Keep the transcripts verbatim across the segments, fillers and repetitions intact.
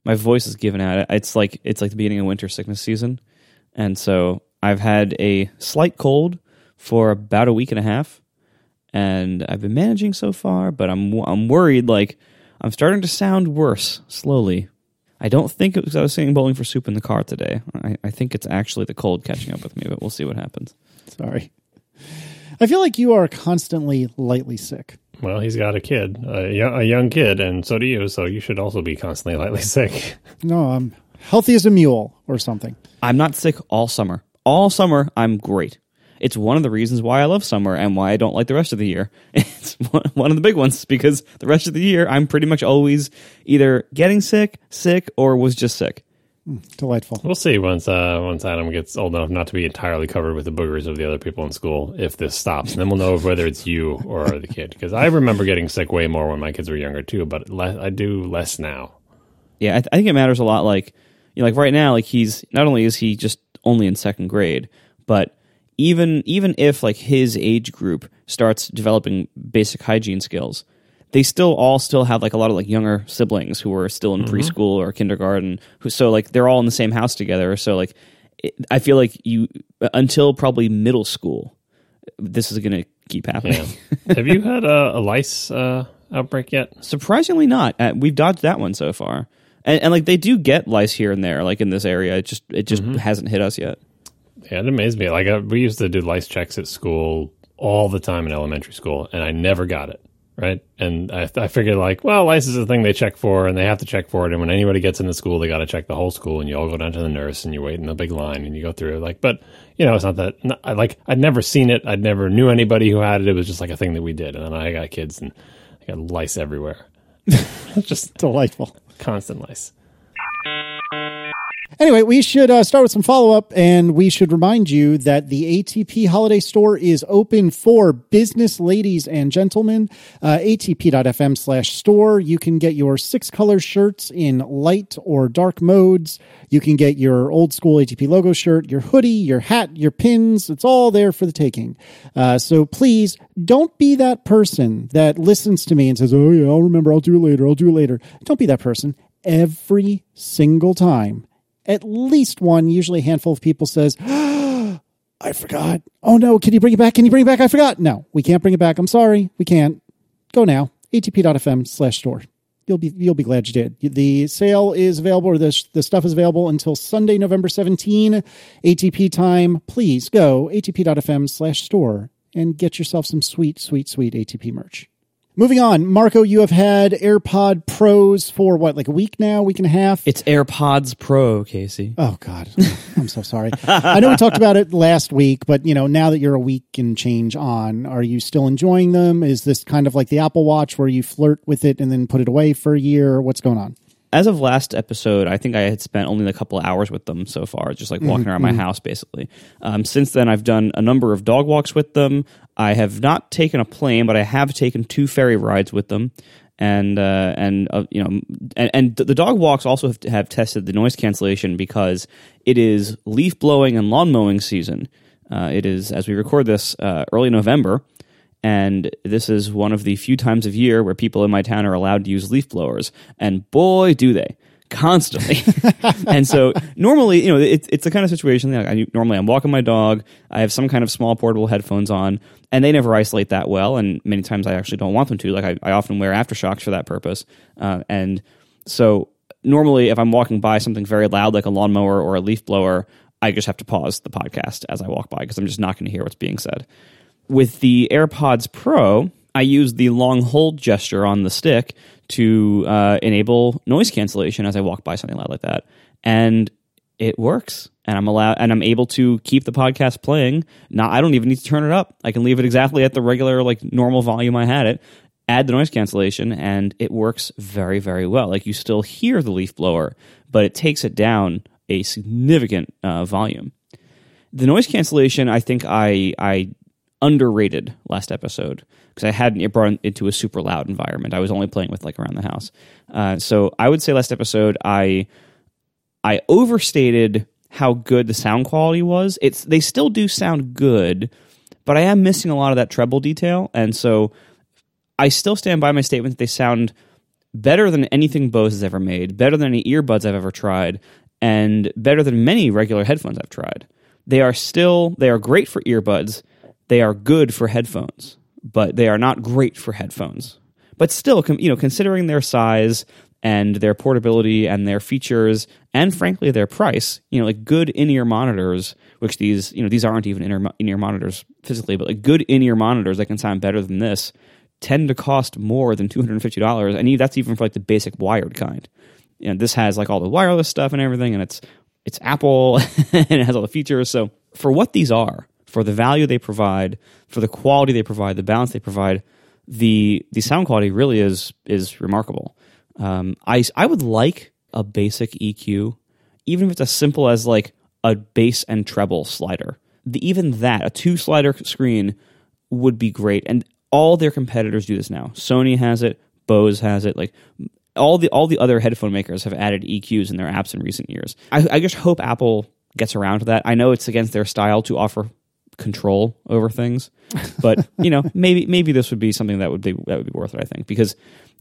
my voice is giving out. It's like it's like the beginning of winter sickness season, and so I've had a slight cold for about a week and a half, and I've been managing so far. But I'm I'm worried. Like I'm starting to sound worse slowly. I don't think it was I was singing Bowling for Soup in the car today. I, I think it's actually the cold catching up with me, but we'll see what happens. Sorry. I feel like you are constantly lightly sick. Well, he's got a kid, a young, a young kid, and so do you, so you should also be constantly lightly sick. No, I'm healthy as a mule or something. I'm not sick all summer. All summer, I'm great. It's one of the reasons why I love summer and why I don't like the rest of the year. It's one of the big ones, because the rest of the year, I'm pretty much always either getting sick, sick, or was just sick. Mm, delightful. We'll see once uh, once Adam gets old enough not to be entirely covered with the boogers of the other people in school, if this stops. And then we'll know whether it's you or the kid. Because I remember getting sick way more when my kids were younger, too, but le- I do less now. Yeah, I, th- I think it matters a lot. Like, you know, like right now, like he's, not only is he just only in second grade, but even even if like his age group starts developing basic hygiene skills, they still all still have like a lot of like younger siblings who are still in mm-hmm. preschool or kindergarten. Who so like they're all in the same house together. So like it, I feel like you until probably middle school, this is going to keep happening. Yeah. Have you had a, a lice uh, outbreak yet? Surprisingly, not. Uh, we've dodged that one so far, and, and like they do get lice here and there, like in this area. It just it just mm-hmm. hasn't hit us yet. Yeah, it amazed me. Like uh, we used to do lice checks at school all the time in elementary school, and I never got it. Right. And I, I figured like, well, lice is a thing they check for and they have to check for it. And when anybody gets into school, they got to check the whole school, and you all go down to the nurse and you wait in the big line and you go through it. Like, but you know, it's not that not, I like, I'd never seen it. I'd never knew anybody who had it. It was just like a thing that we did. And then I got kids and I got lice everywhere. Just delightful. Constant lice. Anyway, we should uh, start with some follow-up, and we should remind you that the A T P Holiday Store is open for business ladies and gentlemen. Uh, atp.fm slash store. You can get your six-color shirts in light or dark modes. You can get your old-school A T P logo shirt, your hoodie, your hat, your pins. It's all there for the taking. Uh, so please, don't be that person that listens to me and says, oh, yeah, I'll remember, I'll do it later, I'll do it later. Don't be that person. Every single time, at least one, usually a handful of people says, oh, I forgot. Oh no, can you bring it back? Can you bring it back? I forgot. No, we can't bring it back. I'm sorry. We can't. Go now. atp.fm slash store. You'll be, you'll be glad you did. The sale is available, or the, the stuff is available until Sunday, November seventeenth, A T P time. Please go atp.fm slash store and get yourself some sweet, sweet, sweet A T P merch. Moving on, Marco, you have had AirPod Pros for what, like a week now, week and a half? It's AirPods Pro, Casey. Oh, God. I'm so sorry. I know we talked about it last week, but, you know, now that you're a week and change on, are you still enjoying them? Is this kind of like the Apple Watch where you flirt with it and then put it away for a year? What's going on? As of last episode, I think I had spent only a couple of hours with them so far, just like walking mm-hmm. around my house, basically. Um, since then, I've done a number of dog walks with them. I have not taken a plane, but I have taken two ferry rides with them. And, uh, and uh, you know, and, and the dog walks also have, have tested the noise cancellation because it is leaf blowing and lawn mowing season. Uh, it is, as we record this, uh, early November. And this is one of the few times of year where people in my town are allowed to use leaf blowers. And boy, do they. Constantly. And so normally, you know, it, it's the kind of situation that I, normally I'm walking my dog. I have some kind of small portable headphones on, and they never isolate that well. And many times I actually don't want them to. Like I, I often wear aftershocks for that purpose. Uh, and so normally if I'm walking by something very loud, like a lawnmower or a leaf blower, I just have to pause the podcast as I walk by because I'm just not going to hear what's being said. With the AirPods Pro, I use the long hold gesture on the stick to uh, enable noise cancellation as I walk by something loud like that, and it works. And I'm allowed, and I'm able to keep the podcast playing. Now I don't even need to turn it up. I can leave it exactly at the regular, like normal volume I had it. Add the noise cancellation, and it works very, very well. Like you still hear the leaf blower, but it takes it down a significant uh, volume. The noise cancellation, I think I I. underrated last episode because I hadn't it brought it into a super loud environment. I was only playing with like around the house. Uh, so I would say last episode I I overstated how good the sound quality was. It's they still do sound good, but I am missing a lot of that treble detail, and so I still stand by my statement that they sound better than anything Bose has ever made, better than any earbuds I've ever tried, and better than many regular headphones I've tried. They are still, they are great for earbuds. They are good for headphones, but they are not great for headphones. But still, you know, considering their size and their portability and their features and frankly their price, you know, like good in-ear monitors, which these, you know, these aren't even in-ear, in-ear monitors physically, but like good in-ear monitors that can sound better than this tend to cost more than two hundred fifty dollars, and that's even for like the basic wired kind. You know, this has like all the wireless stuff and everything, and it's it's Apple and it has all the features. So for what these are, for the value they provide, for the quality they provide, the balance they provide, the the sound quality really is is remarkable. Um, I I would like a basic E Q, even if it's as simple as like a bass and treble slider. The, even that, a two slider screen would be great, and all their competitors do this now. Sony has it, Bose has it, like all the all the other headphone makers have added E Qs in their apps in recent years. I, I just hope Apple gets around to that. I know it's against their style to offer control over things, but you know, maybe maybe this would be something that would be that would be worth it. I think because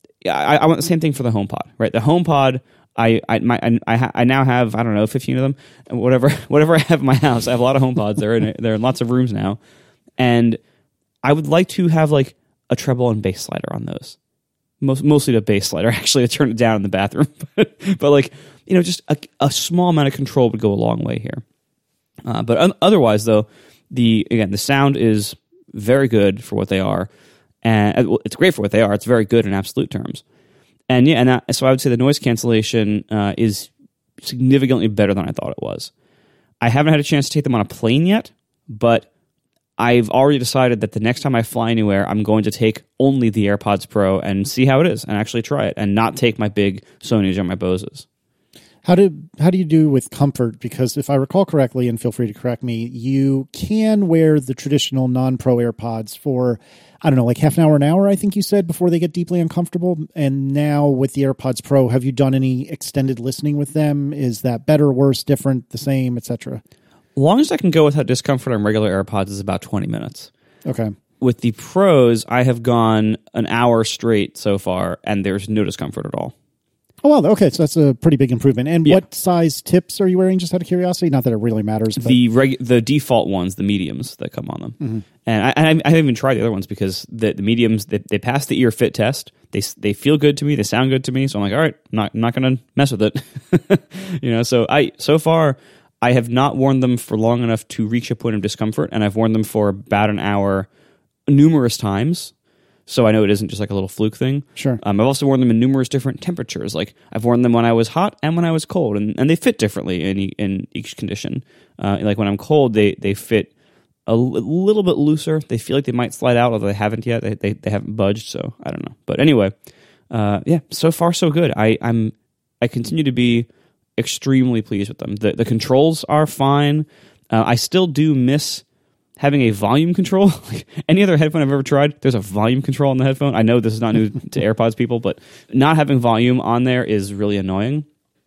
I, I want the same thing for the HomePod, right? The HomePod, I I my I, I now have I don't know fifteen of them, and whatever whatever I have in my house, I have a lot of HomePods. They're in they're in lots of rooms now, and I would like to have like a treble and bass slider on those. Most, mostly the bass slider, actually, to turn it down in the bathroom. but, but like, you know, just a, a small amount of control would go a long way here. Uh, but un- otherwise, though, the again, the sound is very good for what they are. And well, it's great for what they are. It's very good in absolute terms. And yeah, and that, so I would say the noise cancellation uh, is significantly better than I thought it was. I haven't had a chance to take them on a plane yet, but I've already decided that the next time I fly anywhere, I'm going to take only the AirPods Pro and see how it is and actually try it and not take my big Sonys or my Boses. How do how do you do with comfort? Because if I recall correctly, and feel free to correct me, you can wear the traditional non-Pro AirPods for, I don't know, like half an hour, an hour, I think you said, before they get deeply uncomfortable. And now with the AirPods Pro, have you done any extended listening with them? Is that better, worse, different, the same, et cetera? Long as I can go without discomfort on regular AirPods is about twenty minutes. Okay. With the Pros, I have gone an hour straight so far, and there's no discomfort at all. Oh, well, okay, so that's a pretty big improvement. And Yeah. what size tips are you wearing, just out of curiosity? Not that it really matters. But... The reg- the default ones, the mediums that come on them. Mm-hmm. And I, I, I haven't even tried the other ones because the, the mediums, they, they pass the ear fit test. They they feel good to me. They sound good to me. So I'm like, all right, I'm not, I'm not going to mess with it. you know, so I so far... I have not worn them for long enough to reach a point of discomfort, and I've worn them for about an hour numerous times, so I know it isn't just like a little fluke thing. Sure. Um, I've also worn them in numerous different temperatures. Like I've worn them when I was hot and when I was cold, and, and they fit differently in e- in each condition. Uh, like when I'm cold, they they fit a l- little bit looser. They feel like they might slide out, although they haven't yet. They they, they haven't budged, so I don't know. But anyway, uh, yeah, so far so good. I I'm I continue to be extremely pleased with them. The the controls are fine. Uh, I still do miss having a volume control. Like any other headphone I've ever tried, there's a volume control on the headphone. I know this is not new to AirPods people, but not having volume on there is really annoying.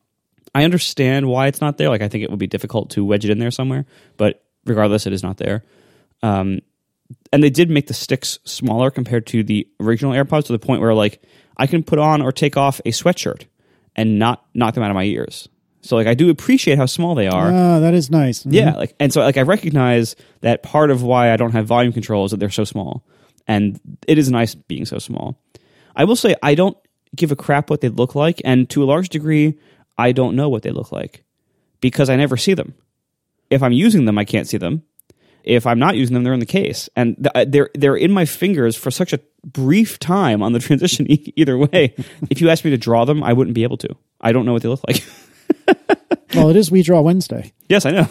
I understand why it's not there. Like I think it would be difficult to wedge it in there somewhere, but regardless, it is not there. Um, and they did make the sticks smaller compared to the original AirPods to the point where like I can put on or take off a sweatshirt and not knock them out of my ears. So like I do appreciate how small they are. Ah, that is nice. Mm-hmm. Yeah, like and so like I recognize that part of why I don't have volume control is that they're so small. And it is nice being so small. I will say I don't give a crap what they look like, and to a large degree I don't know what they look like because I never see them. If I'm using them, I can't see them. If I'm not using them, they're in the case. And th- they're they're in my fingers for such a brief time on the transition e- either way. If you asked me to draw them, I wouldn't be able to. I don't know what they look like. Well, it is We Draw Wednesday. Yes, I know.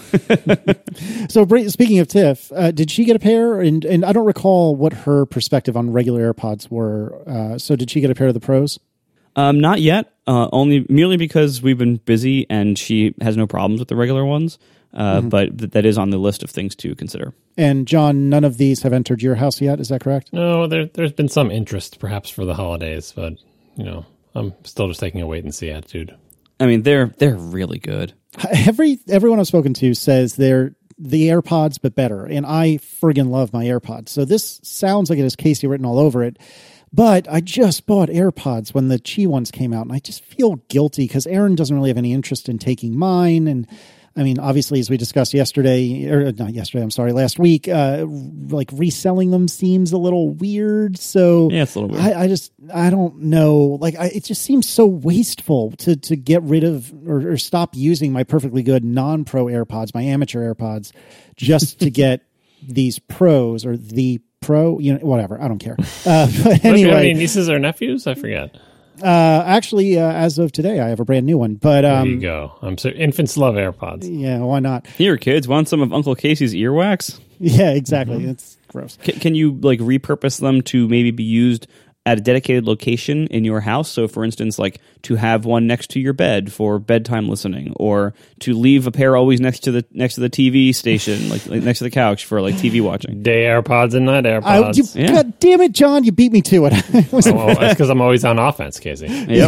So, speaking of Tiff, uh, did she get a pair? And and I don't recall what her perspective on regular AirPods were. Uh, so, did she get a pair of the Pros? Um, not yet. Uh, only merely because we've been busy, and she has no problems with the regular ones. Uh, mm-hmm. But th- that is on the list of things to consider. And John, none of these have entered your house yet. Is that correct? No, there, there's been some interest, perhaps for the holidays, but you know, I'm still just taking a wait and see attitude. I mean, they're they're really good. Every everyone I've spoken to says they're the AirPods, but better. And I friggin' love my AirPods. So this sounds like it has Casey written all over it. But I just bought AirPods when the Qi ones came out, and I just feel guilty because Aaron doesn't really have any interest in taking mine. And I mean, obviously, as we discussed yesterday, or not yesterday, I'm sorry, last week, uh, like reselling them seems a little weird. So yeah, it's a little weird. I, I just, I don't know. Like, I, it just seems so wasteful to to get rid of or, or stop using my perfectly good non-pro AirPods, my amateur AirPods, just to get these pros or the pro, you know, whatever. I don't care. Uh, but anyway, do you have any nieces or nephews? I forget. Uh, actually, uh, as of today, I have a brand new one. But um, there you go. I'm so infants love AirPods. Yeah, why not? Here, kids, want some of Uncle Casey's earwax? Yeah, exactly. Mm-hmm. It's gross. C- can you like repurpose them to maybe be used at a dedicated location in your house? So, for instance, like to have one next to your bed for bedtime listening, or to leave a pair always next to the next to the T V station, like, like next to the couch for like T V watching. Day AirPods and night AirPods. I, you, yeah. God damn it, John! You beat me to it. it oh, oh, that's because I'm always on offense, Casey. Yep.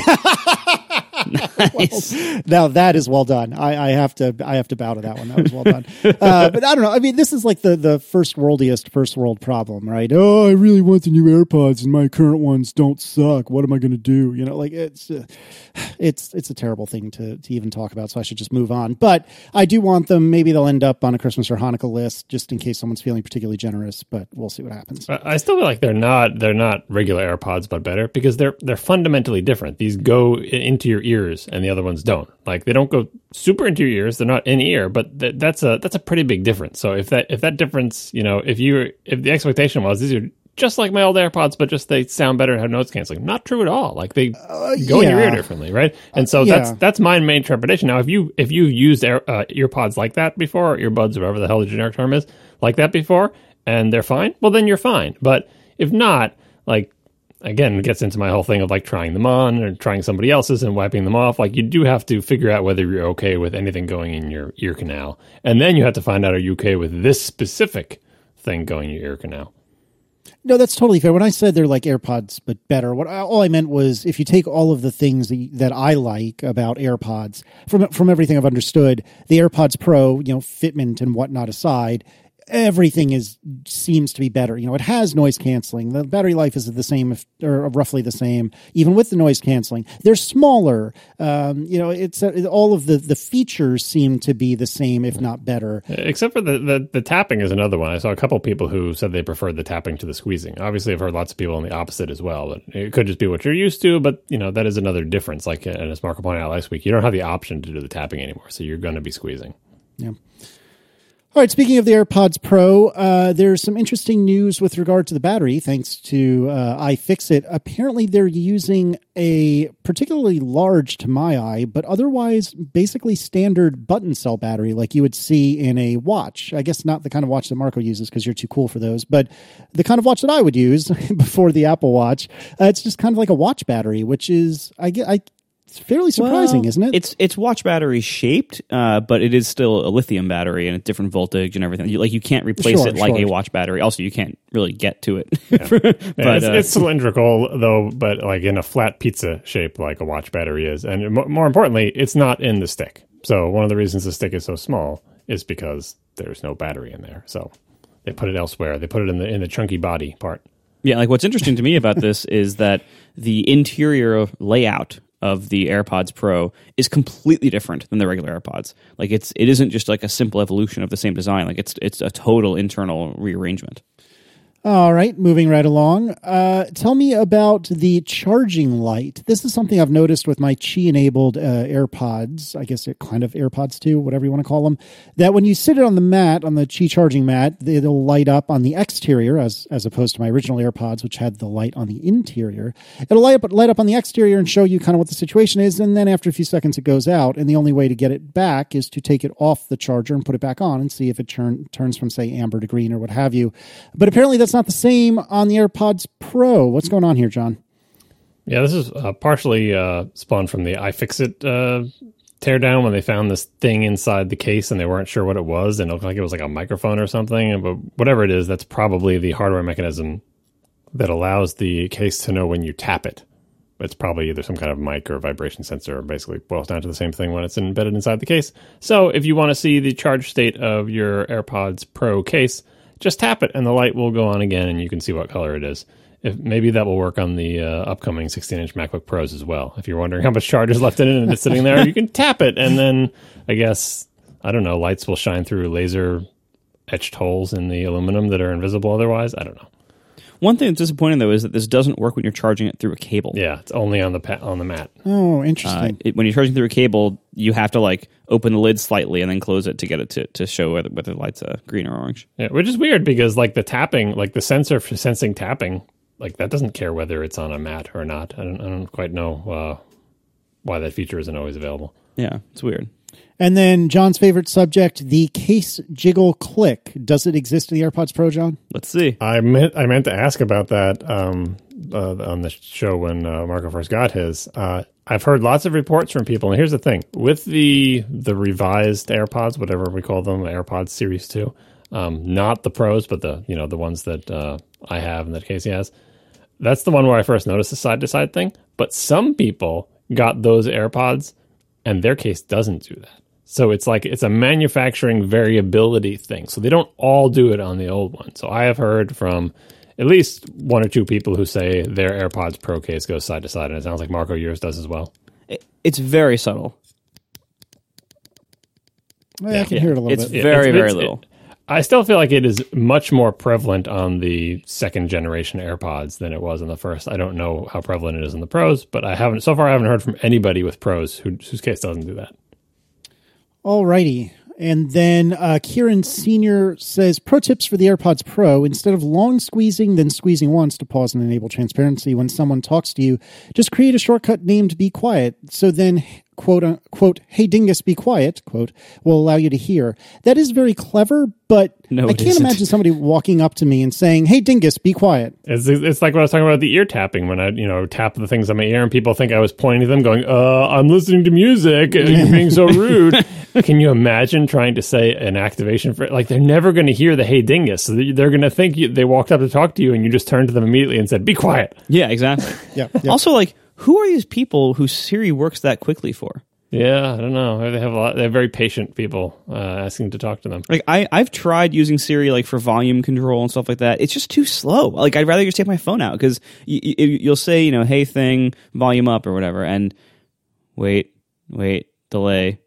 Nice. Well, now that is well done. I, I have to I have to bow to that one. That was well done. Uh, but I don't know. I mean, this is like the, the first worldiest first world problem, right? Oh, I really want the new AirPods, and my current ones don't suck. What am I going to do? You know, like it's uh, it's it's a terrible thing to to even talk about. So I should just move on. But I do want them. Maybe they'll end up on a Christmas or Hanukkah list, just in case someone's feeling particularly generous. But we'll see what happens. I, I still feel like they're not they're not regular AirPods, but better because they're they're fundamentally different. These go into your ears, and the other ones don't. Like they don't go super into your ears. They're not in ear, but th- that's a that's a pretty big difference. So if that if that difference, you know, if you if the expectation was these are just like my old AirPods, but just they sound better and have noise canceling, not true at all. Like they uh, go yeah. in your ear differently, right? And so uh, yeah. that's that's my main interpretation. Now, if you if you've used air, uh, earpods like that before, or earbuds, or whatever the hell the generic term is, like that before, and they're fine, well then you're fine. But if not, like. Again, it gets into my whole thing of like trying them on or trying somebody else's and wiping them off. Like you do have to figure out whether you're okay with anything going in your ear canal. And then you have to find out, are you okay with this specific thing going in your ear canal? No, that's totally fair. When I said they're like AirPods, but better, what I, all I meant was if you take all of the things that, that I like about AirPods, from from everything I've understood, the AirPods Pro, you know, fitment and whatnot aside, everything is seems to be better. You know, it has noise canceling. The battery life is the same, if, or roughly the same, even with the noise canceling. They're smaller. Um, you know, it's uh, all of the, the features seem to be the same, if not better. Except for the, the, the tapping is another one. I saw a couple people who said they preferred the tapping to the squeezing. Obviously, I've heard lots of people on the opposite as well. But it could just be what you're used to, but, you know, that is another difference. Like, and as Marco pointed out last week, you don't have the option to do the tapping anymore, so you're going to be squeezing. Yeah. All right, speaking of the AirPods Pro, uh, there's some interesting news with regard to the battery, thanks to uh, iFixit. Apparently, they're using a particularly large, to my eye, but otherwise basically standard button cell battery like you would see in a watch. I guess not the kind of watch that Marco uses because you're too cool for those, but the kind of watch that I would use before the Apple Watch. Uh, it's just kind of like a watch battery, which is, I get, I It's fairly surprising, well, isn't it? It's it's watch battery shaped, uh, but it is still a lithium battery and a different voltage and everything. You, like you can't replace sure, it like sure. a watch battery. Also, you can't really get to it. Yeah. but yeah, it's, uh, it's cylindrical though, but like in a flat pizza shape, like a watch battery is. And mo- more importantly, it's not in the stick. So one of the reasons the stick is so small is because there's no battery in there. So they put it elsewhere. They put it in the in the chunky body part. Yeah, like what's interesting to me about this is that the interior layout of the AirPods Pro is completely different than the regular AirPods. Like it's it isn't just like a simple evolution of the same design. Like it's it's a total internal rearrangement. All right, moving right along. Uh, tell me about the charging light. This is something I've noticed with my Qi-enabled uh, AirPods. I guess it kind of AirPods too, whatever you want to call them. That when you sit it on the mat, on the Qi charging mat, it'll light up on the exterior, as as opposed to my original AirPods, which had the light on the interior. It'll light up light up on the exterior and show you kind of what the situation is, and then after a few seconds, it goes out. And the only way to get it back is to take it off the charger and put it back on and see if it turn, turns from say amber to green or what have you. But apparently, that's not the same on the AirPods Pro. What's going on here, John? Yeah, this is uh, partially uh, spawned from the iFixit uh, teardown when they found this thing inside the case and they weren't sure what it was and it looked like it was like a microphone or something. But whatever it is, that's probably the hardware mechanism that allows the case to know when you tap it. It's probably either some kind of mic or vibration sensor. Basically boils down to the same thing when it's embedded inside the case. So if you want to see the charge state of your AirPods Pro case, just tap it and the light will go on again and you can see what color it is. if maybe that will work on the uh, upcoming sixteen inch MacBook Pros as well. If you're wondering how much charge is left in it and it's sitting there, you can tap it, and then I guess, I don't know, lights will shine through laser etched holes in the aluminum that are invisible otherwise. I don't know. One thing that's disappointing, though, is that this doesn't work when you're charging it through a cable. Yeah, it's only on the pa- on the mat. Oh, interesting. Uh, it, when you're charging through a cable, you have to like open the lid slightly and then close it to get it to, to show whether, whether the light's uh, green or orange. Yeah, which is weird because like the tapping, like the sensor for sensing tapping, like that doesn't care whether it's on a mat or not. I don't, I don't quite know uh, why that feature isn't always available. Yeah, it's weird. And then John's favorite subject, the case jiggle click. Does it exist in the AirPods Pro, John? Let's see. I meant I meant to ask about that um, uh, on the show when uh, Marco first got his. Uh, I've heard lots of reports from people, and here's the thing: with the the revised AirPods, whatever we call them, the AirPods Series Two, um, not the Pros, but the you know the ones that uh, I have and that Casey has. That's the one where I first noticed the side to side thing. But some people got those AirPods, and their case doesn't do that. So it's like it's a manufacturing variability thing. So they don't all do it on the old one. So I have heard from at least one or two people who say their AirPods Pro case goes side to side, and it sounds like Marco, yours does as well. It, it's very subtle. Well, yeah, I can yeah. hear it a little it's bit. Very, it's, very it's, little. It, I still feel like it is much more prevalent on the second generation AirPods than it was on the first. I don't know how prevalent it is in the Pros, but I haven't so far. I haven't heard from anybody with Pros who, whose case doesn't do that. All righty. And then uh, Kieran Senior says, pro tips for the AirPods Pro. Instead of long squeezing, then squeezing once to pause and enable transparency when someone talks to you, just create a shortcut named Be Quiet. So then, quote, unquote, hey dingus, be quiet, quote, will allow you to hear. That is very clever, but no, I can't isn't. imagine somebody walking up to me and saying, hey dingus, be quiet. It's, it's like what I was talking about the ear tapping when I, you know, tap the things on my ear and people think I was pointing to them going, uh, I'm listening to music and you're being so rude. Can you imagine trying to say an activation for like they're never going to hear the hey dingus. So they're going to think you, they walked up to talk to you and you just turned to them immediately and said, be quiet. Yeah, exactly. yeah, yeah. Also, like, who are these people who Siri works that quickly for? Yeah, I don't know. They have a lot. They're very patient people uh, asking to talk to them. Like I, I've tried using Siri like for volume control and stuff like that. It's just too slow. Like I'd rather just take my phone out because y- y- you'll say, you know, hey thing, volume up or whatever, and wait, wait, delay,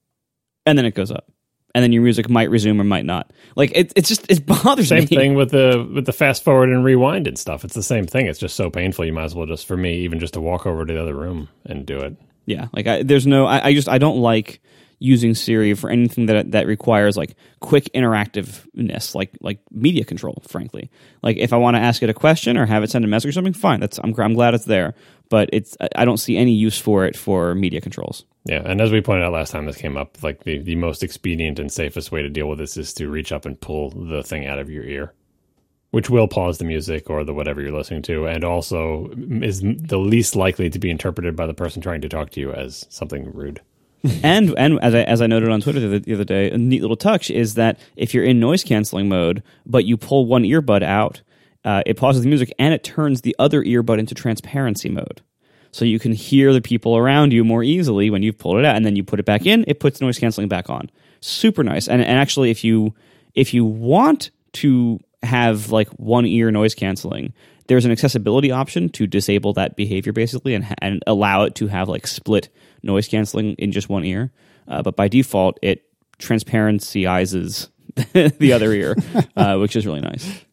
and then it goes up, and then your music might resume or might not. Like it, it's just it bothers same me. Same thing with the with the fast forward and rewind and stuff. It's the same thing. It's just so painful. You might as well just for me even just to walk over to the other room and do it. Yeah, like I, there's no, I, I just I don't like using Siri for anything that that requires like quick interactiveness, like like media control. Frankly, like if I want to ask it a question or have it send a message or something, fine. That's I'm I'm glad it's there, but it's I don't see any use for it for media controls. Yeah, and as we pointed out last time this came up, like the the most expedient and safest way to deal with this is to reach up and pull the thing out of your ear, which will pause the music or the whatever you're listening to, and also is the least likely to be interpreted by the person trying to talk to you as something rude. and and as I as I noted on Twitter the, the other day, a neat little touch is that if you're in noise canceling mode, but you pull one earbud out, uh, it pauses the music and it turns the other earbud into transparency mode. So you can hear the people around you more easily when you've pulled it out, and then you put it back in, it puts noise canceling back on. Super nice. And and actually, if you if you want to have like one ear noise canceling, there's an accessibility option to disable that behavior basically and and allow it to have like split noise canceling in just one ear. Uh, but by default, it transparencyizes the other ear, uh, which is really nice.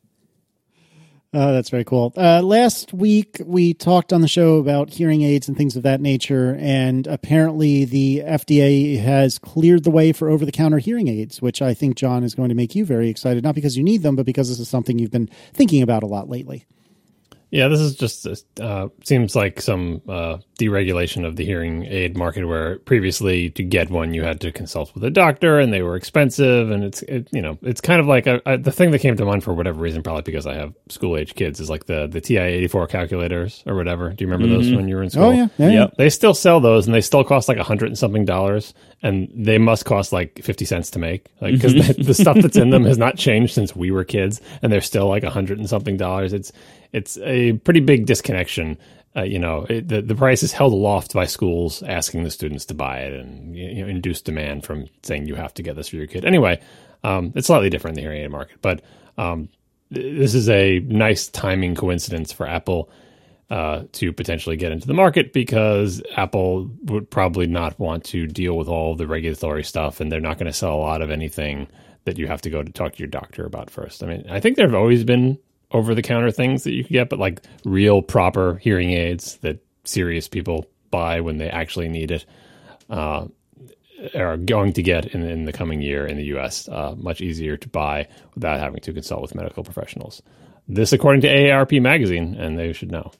Oh, that's very cool. Uh, last week, we talked on the show about hearing aids and things of that nature, and apparently the F D A has cleared the way for over-the-counter hearing aids, which I think, John, is going to make you very excited, not because you need them, but because this is something you've been thinking about a lot lately. Yeah, this is just uh, seems like some uh, deregulation of the hearing aid market, where previously to get one you had to consult with a doctor and they were expensive, and it's it, you know it's kind of like a, a, the thing that came to mind for whatever reason, probably because I have school age kids, is like the the T I eighty-four calculators or whatever. Do you remember mm-hmm. those when you were in school? Oh yeah, yeah. Yep. They still sell those, and they still cost like a hundred and something dollars, and they must cost like fifty cents to make, like because the, the stuff that's in them has not changed since we were kids, and they're still like a hundred and something dollars. It's It's a pretty big disconnection. Uh, you know, it, the the price is held aloft by schools asking the students to buy it, and you know, induce demand from saying you have to get this for your kid. Anyway, um, it's slightly different in the hearing aid market, but um, this is a nice timing coincidence for Apple uh, to potentially get into the market, because Apple would probably not want to deal with all of the regulatory stuff, and they're not going to sell a lot of anything that you have to go to talk to your doctor about first. I mean, I think there have always been over-the-counter things that you could get, but like real proper hearing aids that serious people buy when they actually need it uh, are going to get in, in the coming year in the U S uh, much easier to buy without having to consult with medical professionals. This, according to A A R P magazine, and they should know.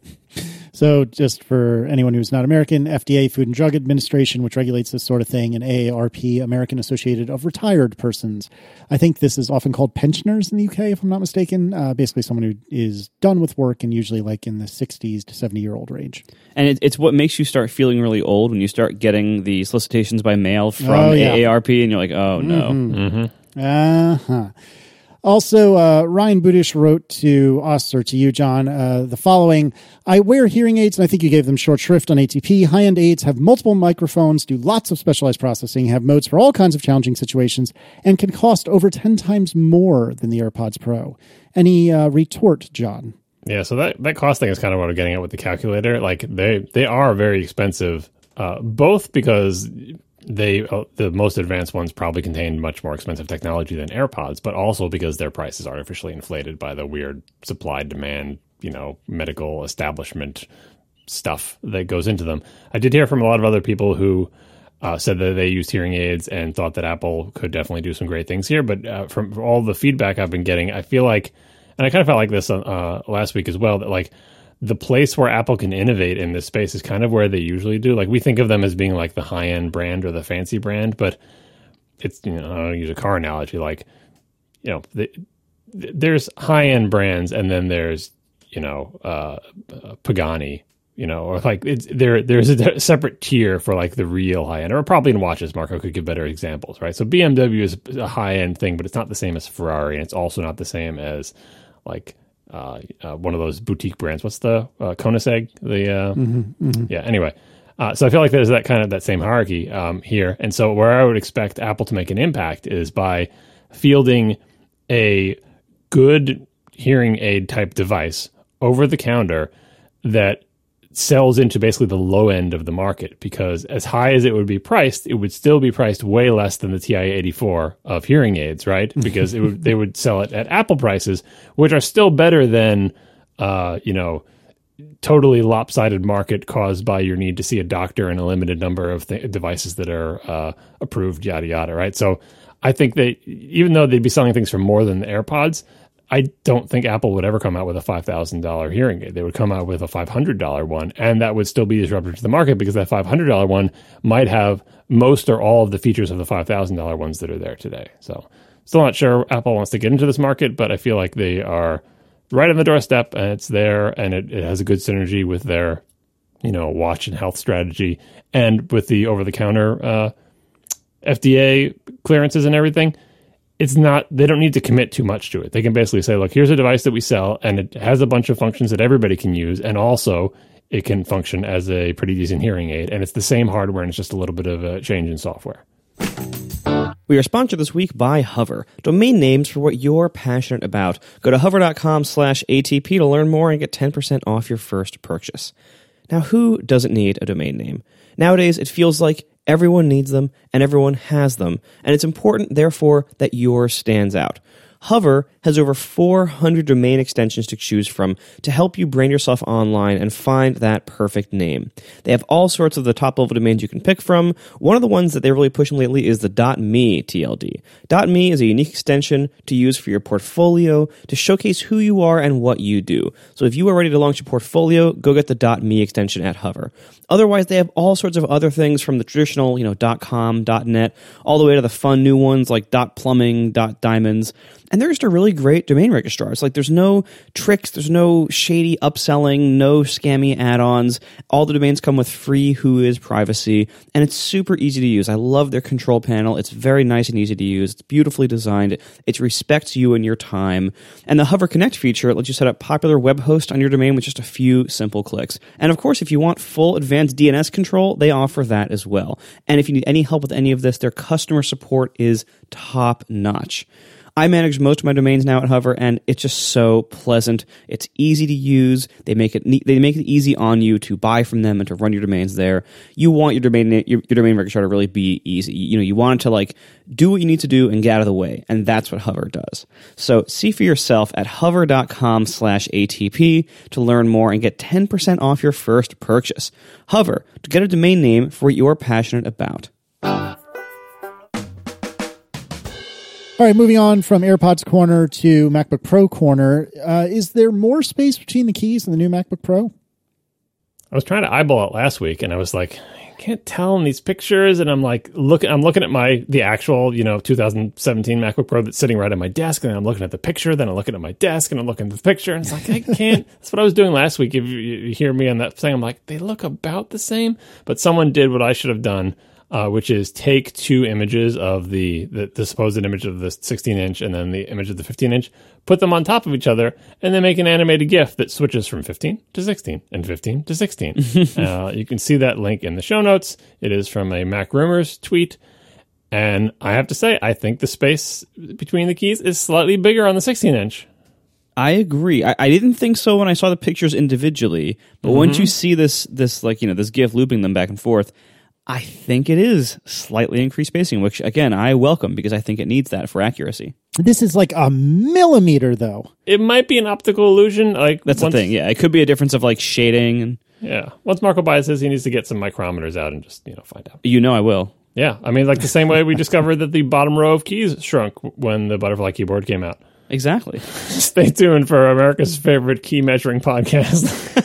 So just for anyone who's not American, F D A, Food and Drug Administration, which regulates this sort of thing, and A A R P, American Associated of Retired Persons. I think this is often called pensioners in the U K, if I'm not mistaken. Uh, basically someone who is done with work and usually like in the sixties to seventy-year-old range. And it, it's what makes you start feeling really old when you start getting the solicitations by mail from oh, yeah. A A R P, and you're like, oh, no. Mm-hmm. Uh-huh. Also, uh, Ryan Budish wrote to us, or to you, John, uh, the following. I wear hearing aids, and I think you gave them short shrift on A T P. High-end aids have multiple microphones, do lots of specialized processing, have modes for all kinds of challenging situations, and can cost over ten times more than the AirPods Pro. Any uh, retort, John? Yeah, so that, that cost thing is kind of what I'm getting at with the calculator. Like, they, they are very expensive, uh, both because they uh, the most advanced ones probably contain much more expensive technology than AirPods, but also because their price is artificially inflated by the weird supply demand, you know, medical establishment stuff that goes into them. I did hear from a lot of other people who uh, said that they used hearing aids and thought that Apple could definitely do some great things here. But uh, from all the feedback I've been getting, I feel like, and I kind of felt like this uh, last week as well, that like the place where Apple can innovate in this space is kind of where they usually do. Like, we think of them as being like the high-end brand or the fancy brand, but it's, you know, I don't use a car analogy. Like, you know, the, there's high-end brands, and then there's, you know, uh, uh, Pagani, you know, or like it's there. There's a separate tier for like the real high-end, or probably in watches. Marco could give better examples, right? So B M W is a high-end thing, but it's not the same as Ferrari, and it's also not the same as like Uh, uh, one of those boutique brands. What's the uh, Koenigsegg? The uh, mm-hmm, mm-hmm. yeah. Anyway, uh, so I feel like there's that kind of that same hierarchy um, here, and so where I would expect Apple to make an impact is by fielding a good hearing aid type device over the counter that sells into basically the low end of the market, because as high as it would be priced, it would still be priced way less than the T I eighty-four of hearing aids, right? Because it would, they would sell it at Apple prices, which are still better than, uh, you know, totally lopsided market caused by your need to see a doctor and a limited number of th- devices that are uh, approved, yada, yada, right? So I think they, even though they'd be selling things for more than the AirPods, I don't think Apple would ever come out with a five thousand dollars hearing aid. They would come out with a five hundred dollars one, and that would still be disruptive to the market, because that five hundred dollars one might have most or all of the features of the five thousand dollars ones that are there today. So still not sure Apple wants to get into this market, but I feel like they are right on the doorstep, and it's there, and it, it has a good synergy with their, you know, watch and health strategy, and with the over-the-counter uh, F D A clearances and everything. It's not, they don't need to commit too much to it. They can basically say, look, here's a device that we sell, and it has a bunch of functions that everybody can use, and also it can function as a pretty decent hearing aid, and it's the same hardware, and it's just a little bit of a change in software. We are sponsored this week by Hover, domain names for what you're passionate about. Go to hover.com slash ATP to learn more and get ten percent off your first purchase. Now, who doesn't need a domain name? Nowadays, it feels like everyone needs them, and everyone has them, and it's important, therefore, that yours stands out. Hover has over four hundred domain extensions to choose from to help you brand yourself online and find that perfect name. They have all sorts of the top-level domains you can pick from. One of the ones that they're really pushing lately is the .me T L D. .me is a unique extension to use for your portfolio to showcase who you are and what you do. So if you are ready to launch a portfolio, go get the .me extension at Hover. Otherwise, they have all sorts of other things, from the traditional, you know, .com, .net, all the way to the fun new ones like .plumbing, .diamonds. And they're just a really great domain registrar. It's like there's no tricks, there's no shady upselling, no scammy add-ons. All the domains come with free Whois privacy, and it's super easy to use. I love their control panel. It's very nice and easy to use. It's beautifully designed. It respects you and your time. And the Hover Connect feature lets you set up popular web host on your domain with just a few simple clicks. And of course, if you want full advanced D N S control, they offer that as well. And if you need any help with any of this, their customer support is top-notch. I manage most of my domains now at Hover, and it's just so pleasant. It's easy to use. They make it ne- they make it easy on you to buy from them and to run your domains there. You want your domain your, your domain registrar to really be easy. You know, you want it to like do what you need to do and get out of the way, and that's what Hover does. So see for yourself at hover.com slash ATP to learn more and get ten percent off your first purchase. Hover, to get a domain name for what you're passionate about. All right, moving on from AirPods Corner to MacBook Pro Corner. Uh, is there more space between the keys in the new MacBook Pro? I was trying to eyeball it last week, and I was like, I can't tell in these pictures. And I'm like, look, I'm looking at my the actual, you know, two thousand seventeen MacBook Pro that's sitting right on my desk, and then I'm looking at the picture. Then I'm looking at my desk, and I'm looking at the picture, and it's like I can't. That's what I was doing last week. If you, you hear me on that thing, I'm like, they look about the same, but someone did what I should have done. Uh, which is take two images of the, the, the supposed image of the sixteen inch and then the image of the fifteen inch, put them on top of each other, and then make an animated GIF that switches from fifteen to sixteen and fifteen to sixteen. uh, you can see that link in the show notes. It is from a Mac Rumors tweet. And I have to say, I think the space between the keys is slightly bigger on the sixteen inch. I agree. I, I didn't think so when I saw the pictures individually, but mm-hmm. once you see this, this like, you know, this GIF looping them back and forth, I think it is slightly increased spacing, which, again, I welcome because I think it needs that for accuracy. This is like a millimeter, though. It might be an optical illusion. Like That's once, the thing, yeah. It could be a difference of, like, shading. And yeah. Once Marco buys his, he needs to get some micrometers out and just, you know, find out. You know I will. Yeah. I mean, like the same way we discovered that the bottom row of keys shrunk when the Butterfly keyboard came out. Exactly. Stay tuned for America's favorite key measuring podcast.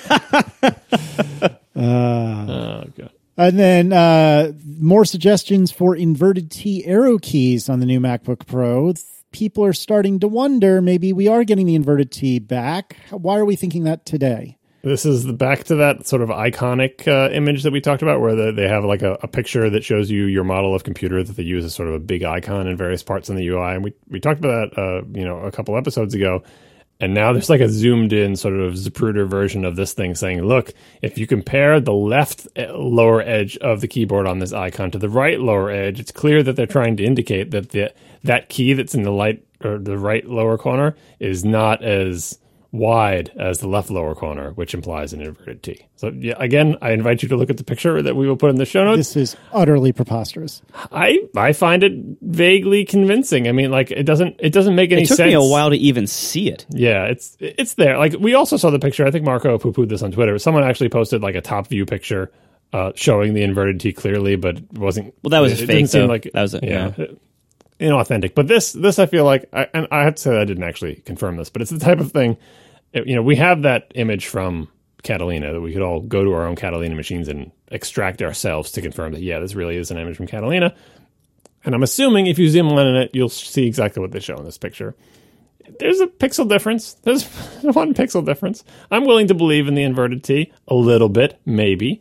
uh, oh, God. And then uh, more suggestions for inverted T arrow keys on the new MacBook Pro. People are starting to wonder, maybe we are getting the inverted T back. Why are we thinking that today? This is the back to that sort of iconic uh, image that we talked about, where the, they have like a, a picture that shows you your model of computer that they use as sort of a big icon in various parts in the U I. And we, we talked about that uh, you know, a couple episodes ago. And now there's like a zoomed in sort of Zapruder version of this thing saying, look, if you compare the left lower edge of the keyboard on this icon to the right lower edge, it's clear that they're trying to indicate that the that key that's in the light or the right lower corner is not as wide as the left lower corner, which implies an inverted T. So yeah, again, I invite you to look at the picture that we will put in the show notes. This is utterly preposterous. I I find it vaguely convincing. I mean, like it doesn't it doesn't make any sense. It took sense. me a while to even see it. Yeah, it's it's there. Like we also saw the picture. I think Marco poo-pooed this on Twitter. Someone actually posted like a top view picture uh, showing the inverted T clearly, but it wasn't. Well, that was it, a it fake. Didn't seem though. like that was it. Yeah. yeah. Inauthentic. But this this I feel like, I, and I have to say that I didn't actually confirm this, but it's the type of thing. You know, we have that image from Catalina that we could all go to our own Catalina machines and extract ourselves to confirm that, yeah, this really is an image from Catalina. And I'm assuming if you zoom in on it, you'll see exactly what they show in this picture. There's a pixel difference. There's one pixel difference. I'm willing to believe in the inverted T a little bit, maybe.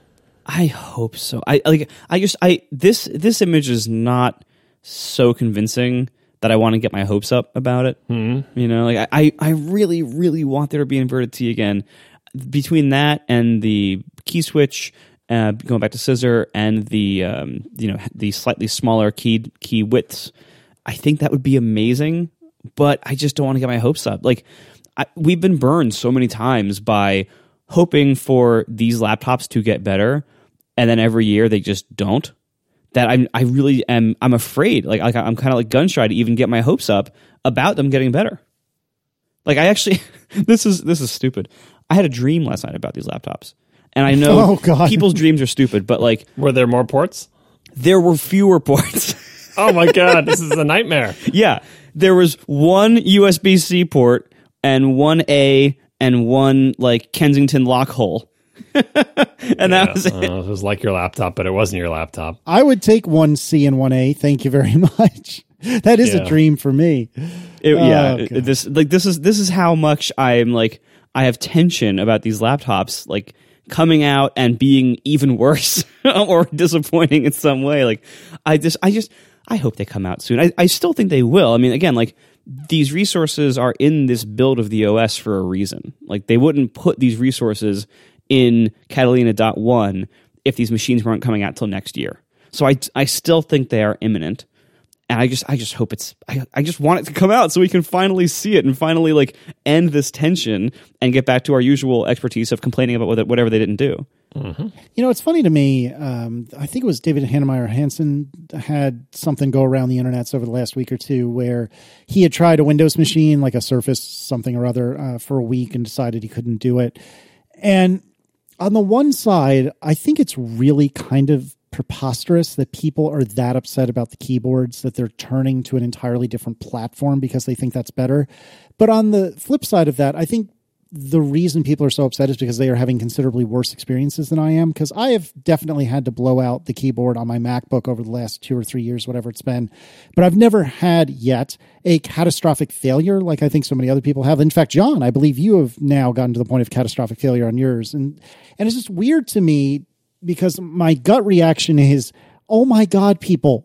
I hope so. I like. I just. I this this image is not so convincing that I want to get my hopes up about it. Mm-hmm. You know, like I, I really, really want there to be inverted T again. Between that and the key switch, uh, going back to scissor, and the um, you know the slightly smaller key key widths, I think that would be amazing. But I just don't want to get my hopes up. Like I, we've been burned so many times by hoping for these laptops to get better, and then every year they just don't. That I'm, I really am, I'm afraid, like, like I'm kind of like gun shy to even get my hopes up about them getting better. Like I actually, this is, this is stupid. I had a dream last night about these laptops. And I know oh, God. people's dreams are stupid, but like. Were there more ports? There were fewer ports. Oh my God, this is a nightmare. Yeah. There was one U S B C port and one A and one like Kensington lock hole. and yeah, that was it. Uh, it was like your laptop, but it wasn't your laptop. I would take one C and one A. Thank you very much. That is yeah. a dream for me. It, oh, yeah, God. this like this is this is how much I'm like I have tension about these laptops like coming out and being even worse or disappointing in some way. Like I just I just I hope they come out soon. I, I still think they will. I mean, again, like these resources are in this build of the O S for a reason. Like they wouldn't put these resources in Catalina point one if these machines weren't coming out till next year. So I, I still think they are imminent. And I just, I just hope it's, I, I just want it to come out so we can finally see it and finally like end this tension and get back to our usual expertise of complaining about whatever they didn't do. Mm-hmm. You know, it's funny to me. Um, I think it was David Hannemeyer Hansen had something go around the internet over the last week or two where he had tried a Windows machine, like a Surface something or other, uh, for a week and decided he couldn't do it. And on the one side, I think it's really kind of preposterous that people are that upset about the keyboards that they're turning to an entirely different platform because they think that's better. But on the flip side of that, I think the reason people are so upset is because they are having considerably worse experiences than I am, because I have definitely had to blow out the keyboard on my MacBook over the last two or three years, whatever it's been. But I've never had yet a catastrophic failure like I think so many other people have. In fact, John, I believe you have now gotten to the point of catastrophic failure on yours. And, and it's just weird to me because my gut reaction is, oh my God, people,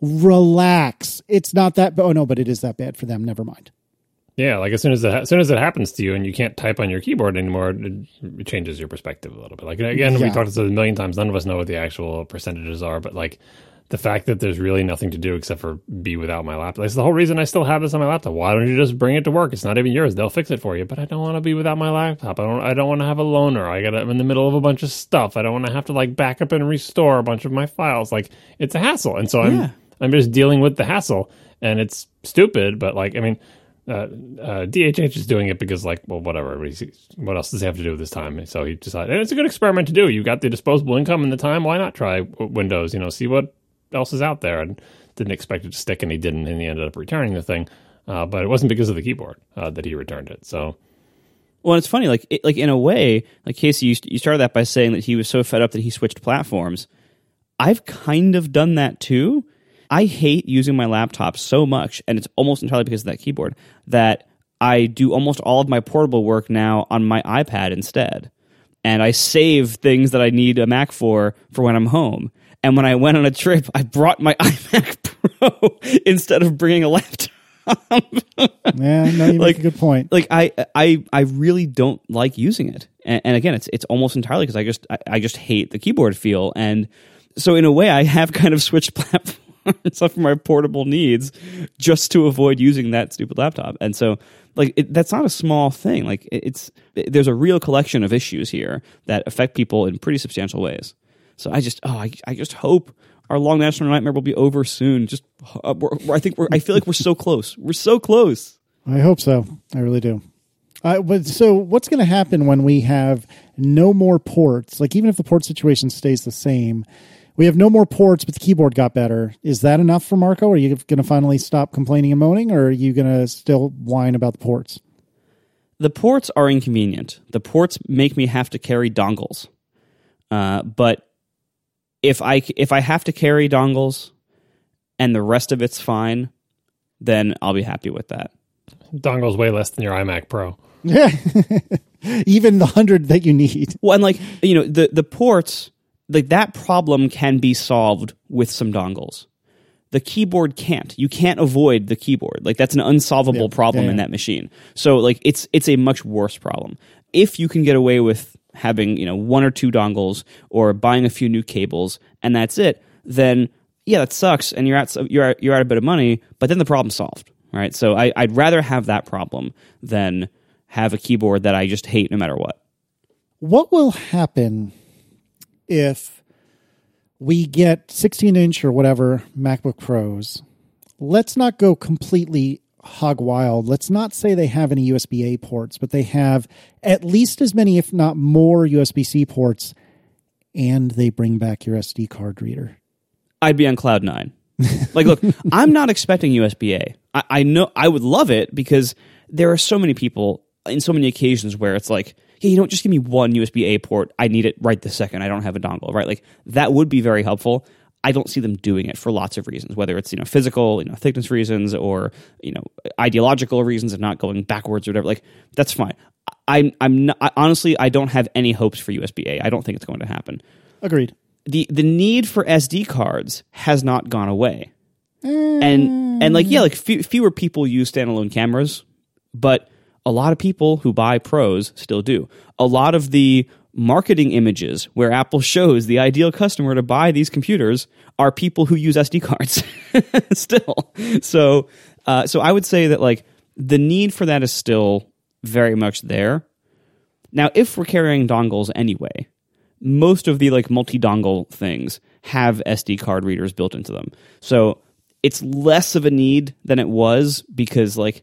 relax. It's not that, oh no, but it is that bad for them. Never mind. Yeah, like as soon as, it, as soon as it happens to you and you can't type on your keyboard anymore, it, it changes your perspective a little bit. Like, again, yeah. we talked about this a million times. None of us know what the actual percentages are, but like the fact that there's really nothing to do except for be without my laptop. That's the whole reason I still have this on my laptop. Why don't you just bring it to work? It's not even yours. They'll fix it for you. But I don't want to be without my laptop. I don't. I don't want to have a loaner. I got. I'm in the middle of a bunch of stuff. I don't want to have to like back up and restore a bunch of my files. Like it's a hassle, and so I'm. Yeah. I'm just dealing with the hassle, and it's stupid. But like, I mean. Uh, uh, D H H is doing it because, like, well, whatever. What else does he have to do with this time? So he decided, and it's a good experiment to do. You got the disposable income and the time. Why not try Windows? You know, see what else is out there. And didn't expect it to stick, and he didn't. And he ended up returning the thing. Uh, but it wasn't because of the keyboard uh, that he returned it. So, well, it's funny. Like, it, like in a way, like Casey, you, you started that by saying that he was so fed up that he switched platforms. I've kind of done that too. I hate using my laptop so much, and it's almost entirely because of that keyboard, that I do almost all of my portable work now on my iPad instead. And I save things that I need a Mac for for when I'm home. And when I went on a trip, I brought my iMac Pro instead of bringing a laptop. Yeah, no, you like, make a good point. Like I, I, I really don't like using it. And, and again, it's it's almost entirely because I just I, I just hate the keyboard feel. And so in a way, I have kind of switched platforms. Stuff for my portable needs just to avoid using that stupid laptop. And so like it, that's not a small thing. Like it, it's it, there's a real collection of issues here that affect people in pretty substantial ways. So I just oh I, I just hope our long national nightmare will be over soon. Just uh, we're, we're, I think we're I feel like we're so close. We're so close. I hope so. I really do. Uh, but so what's going to happen when we have no more ports? Like even if the port situation stays the same, we have no more ports, but the keyboard got better. Is that enough for Marco? Are you going to finally stop complaining and moaning, or are you going to still whine about the ports? The ports are inconvenient. The ports make me have to carry dongles. Uh, but if I if I have to carry dongles and the rest of it's fine, then I'll be happy with that. Dongle's way less than your iMac Pro. Yeah, even the hundred that you need. Well, and like you know, the the ports. Like that problem can be solved with some dongles. The keyboard can't. You can't avoid the keyboard. Like that's an unsolvable yeah, problem yeah, yeah. in that machine. So like it's it's a much worse problem. If you can get away with having, you know, one or two dongles or buying a few new cables and that's it, then yeah, that sucks and you're at you're at, you're at a bit of money, but then the problem's solved, right? So I, I'd rather have that problem than have a keyboard that I just hate no matter what. What will happen if we get sixteen inch or whatever MacBook Pros? Let's not go completely hog wild. Let's not say they have any U S B A ports, but they have at least as many, if not more, U S B C ports, and they bring back your S D card reader. I'd be on cloud nine. Like, look, I'm not expecting U S B A. I, I know I would love it because there are so many people in so many occasions where it's like, yeah, you don't just give me one U S B A port. I need it right this second. I don't have a dongle, right? Like that would be very helpful. I don't see them doing it for lots of reasons, whether it's, you know, physical, you know, thickness reasons or, you know, ideological reasons of not going backwards or whatever. Like that's fine. I'm, I'm not, I, honestly, I don't have any hopes for U S B A. I don't think it's going to happen. Agreed. The, the need for S D cards has not gone away. Mm. And, and like, yeah, like f- fewer people use standalone cameras, but a lot of people who buy Pros still do. A lot of the marketing images where Apple shows the ideal customer to buy these computers are people who use S D cards still. So, uh, so I would say that like the need for that is still very much there. Now, if we're carrying dongles anyway, most of the like multi-dongle things have S D card readers built into them. So it's less of a need than it was because like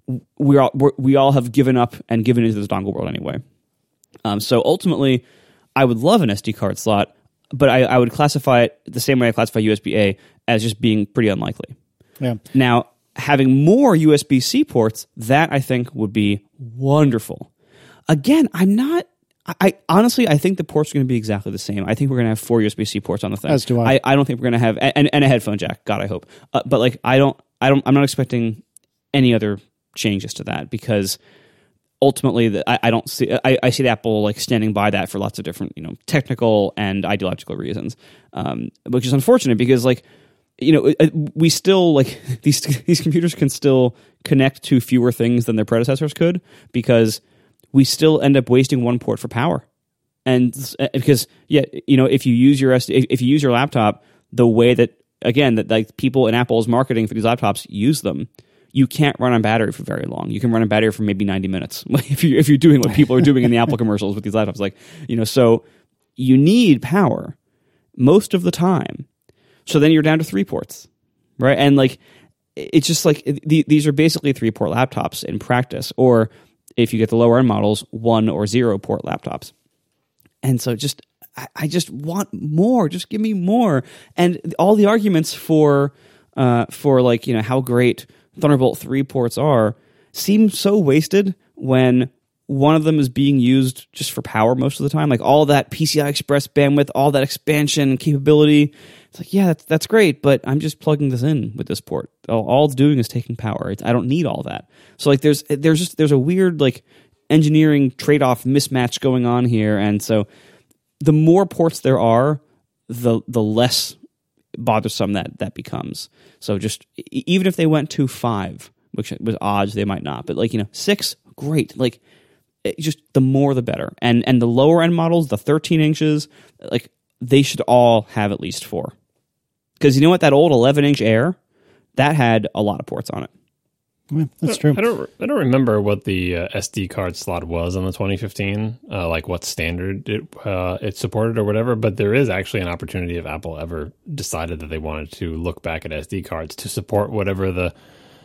we all we're, we all have given up and given into this dongle world anyway. Um, so ultimately, I would love an S D card slot, but I, I would classify it the same way I classify U S B A as just being pretty unlikely. Yeah. Now, having more U S B C ports, that I think would be wonderful. Again, I'm not. I, I honestly, I think the ports are going to be exactly the same. I think we're going to have four U S B C ports on the thing. As do I. I, I don't think we're going to have and, and a headphone jack. God, I hope. Uh, but like, I don't. I don't. I'm not expecting any other changes to that because ultimately, the, I, I don't see. I, I see Apple like standing by that for lots of different, you know, technical and ideological reasons, um, which is unfortunate because like. You know, we still like these these computers can still connect to fewer things than their predecessors could because we still end up wasting one port for power. And because yeah, you know, if you use your if you use your laptop the way that again that like people in Apple's marketing for these laptops use them, you can't run on battery for very long. You can run on battery for maybe ninety minutes if you if you're doing what people are doing in the Apple commercials with these laptops. Like you know, so you need power most of the time. So then you're down to three ports, right? And like, it's just like the, these are basically three port laptops in practice, or if you get the lower end models, one or zero port laptops. And so just, I, I just want more. Just give me more. And all the arguments for, uh, for like you know how great Thunderbolt three ports are seem so wasted when one of them is being used just for power most of the time. Like all that P C I Express bandwidth, all that expansion capability. It's like, yeah, that's, that's great, but I'm just plugging this in with this port. All, all it's doing is taking power. It's, I don't need all that. So like, there's there's just there's a weird like engineering trade-off mismatch going on here, and so the more ports there are, the the less bothersome that that becomes. So just even if they went to five, which was odds they might not, but like you know six, great. Like it, just the more the better. And and the lower end models, the thirteen inches, like they should all have at least four. Because you know what, that old eleven inch Air, that had a lot of ports on it. Yeah, that's true. I don't. I don't remember what the uh, S D card slot was on the twenty fifteen, uh, like what standard it uh, it supported or whatever. But there is actually an opportunity if Apple ever decided that they wanted to look back at S D cards to support whatever the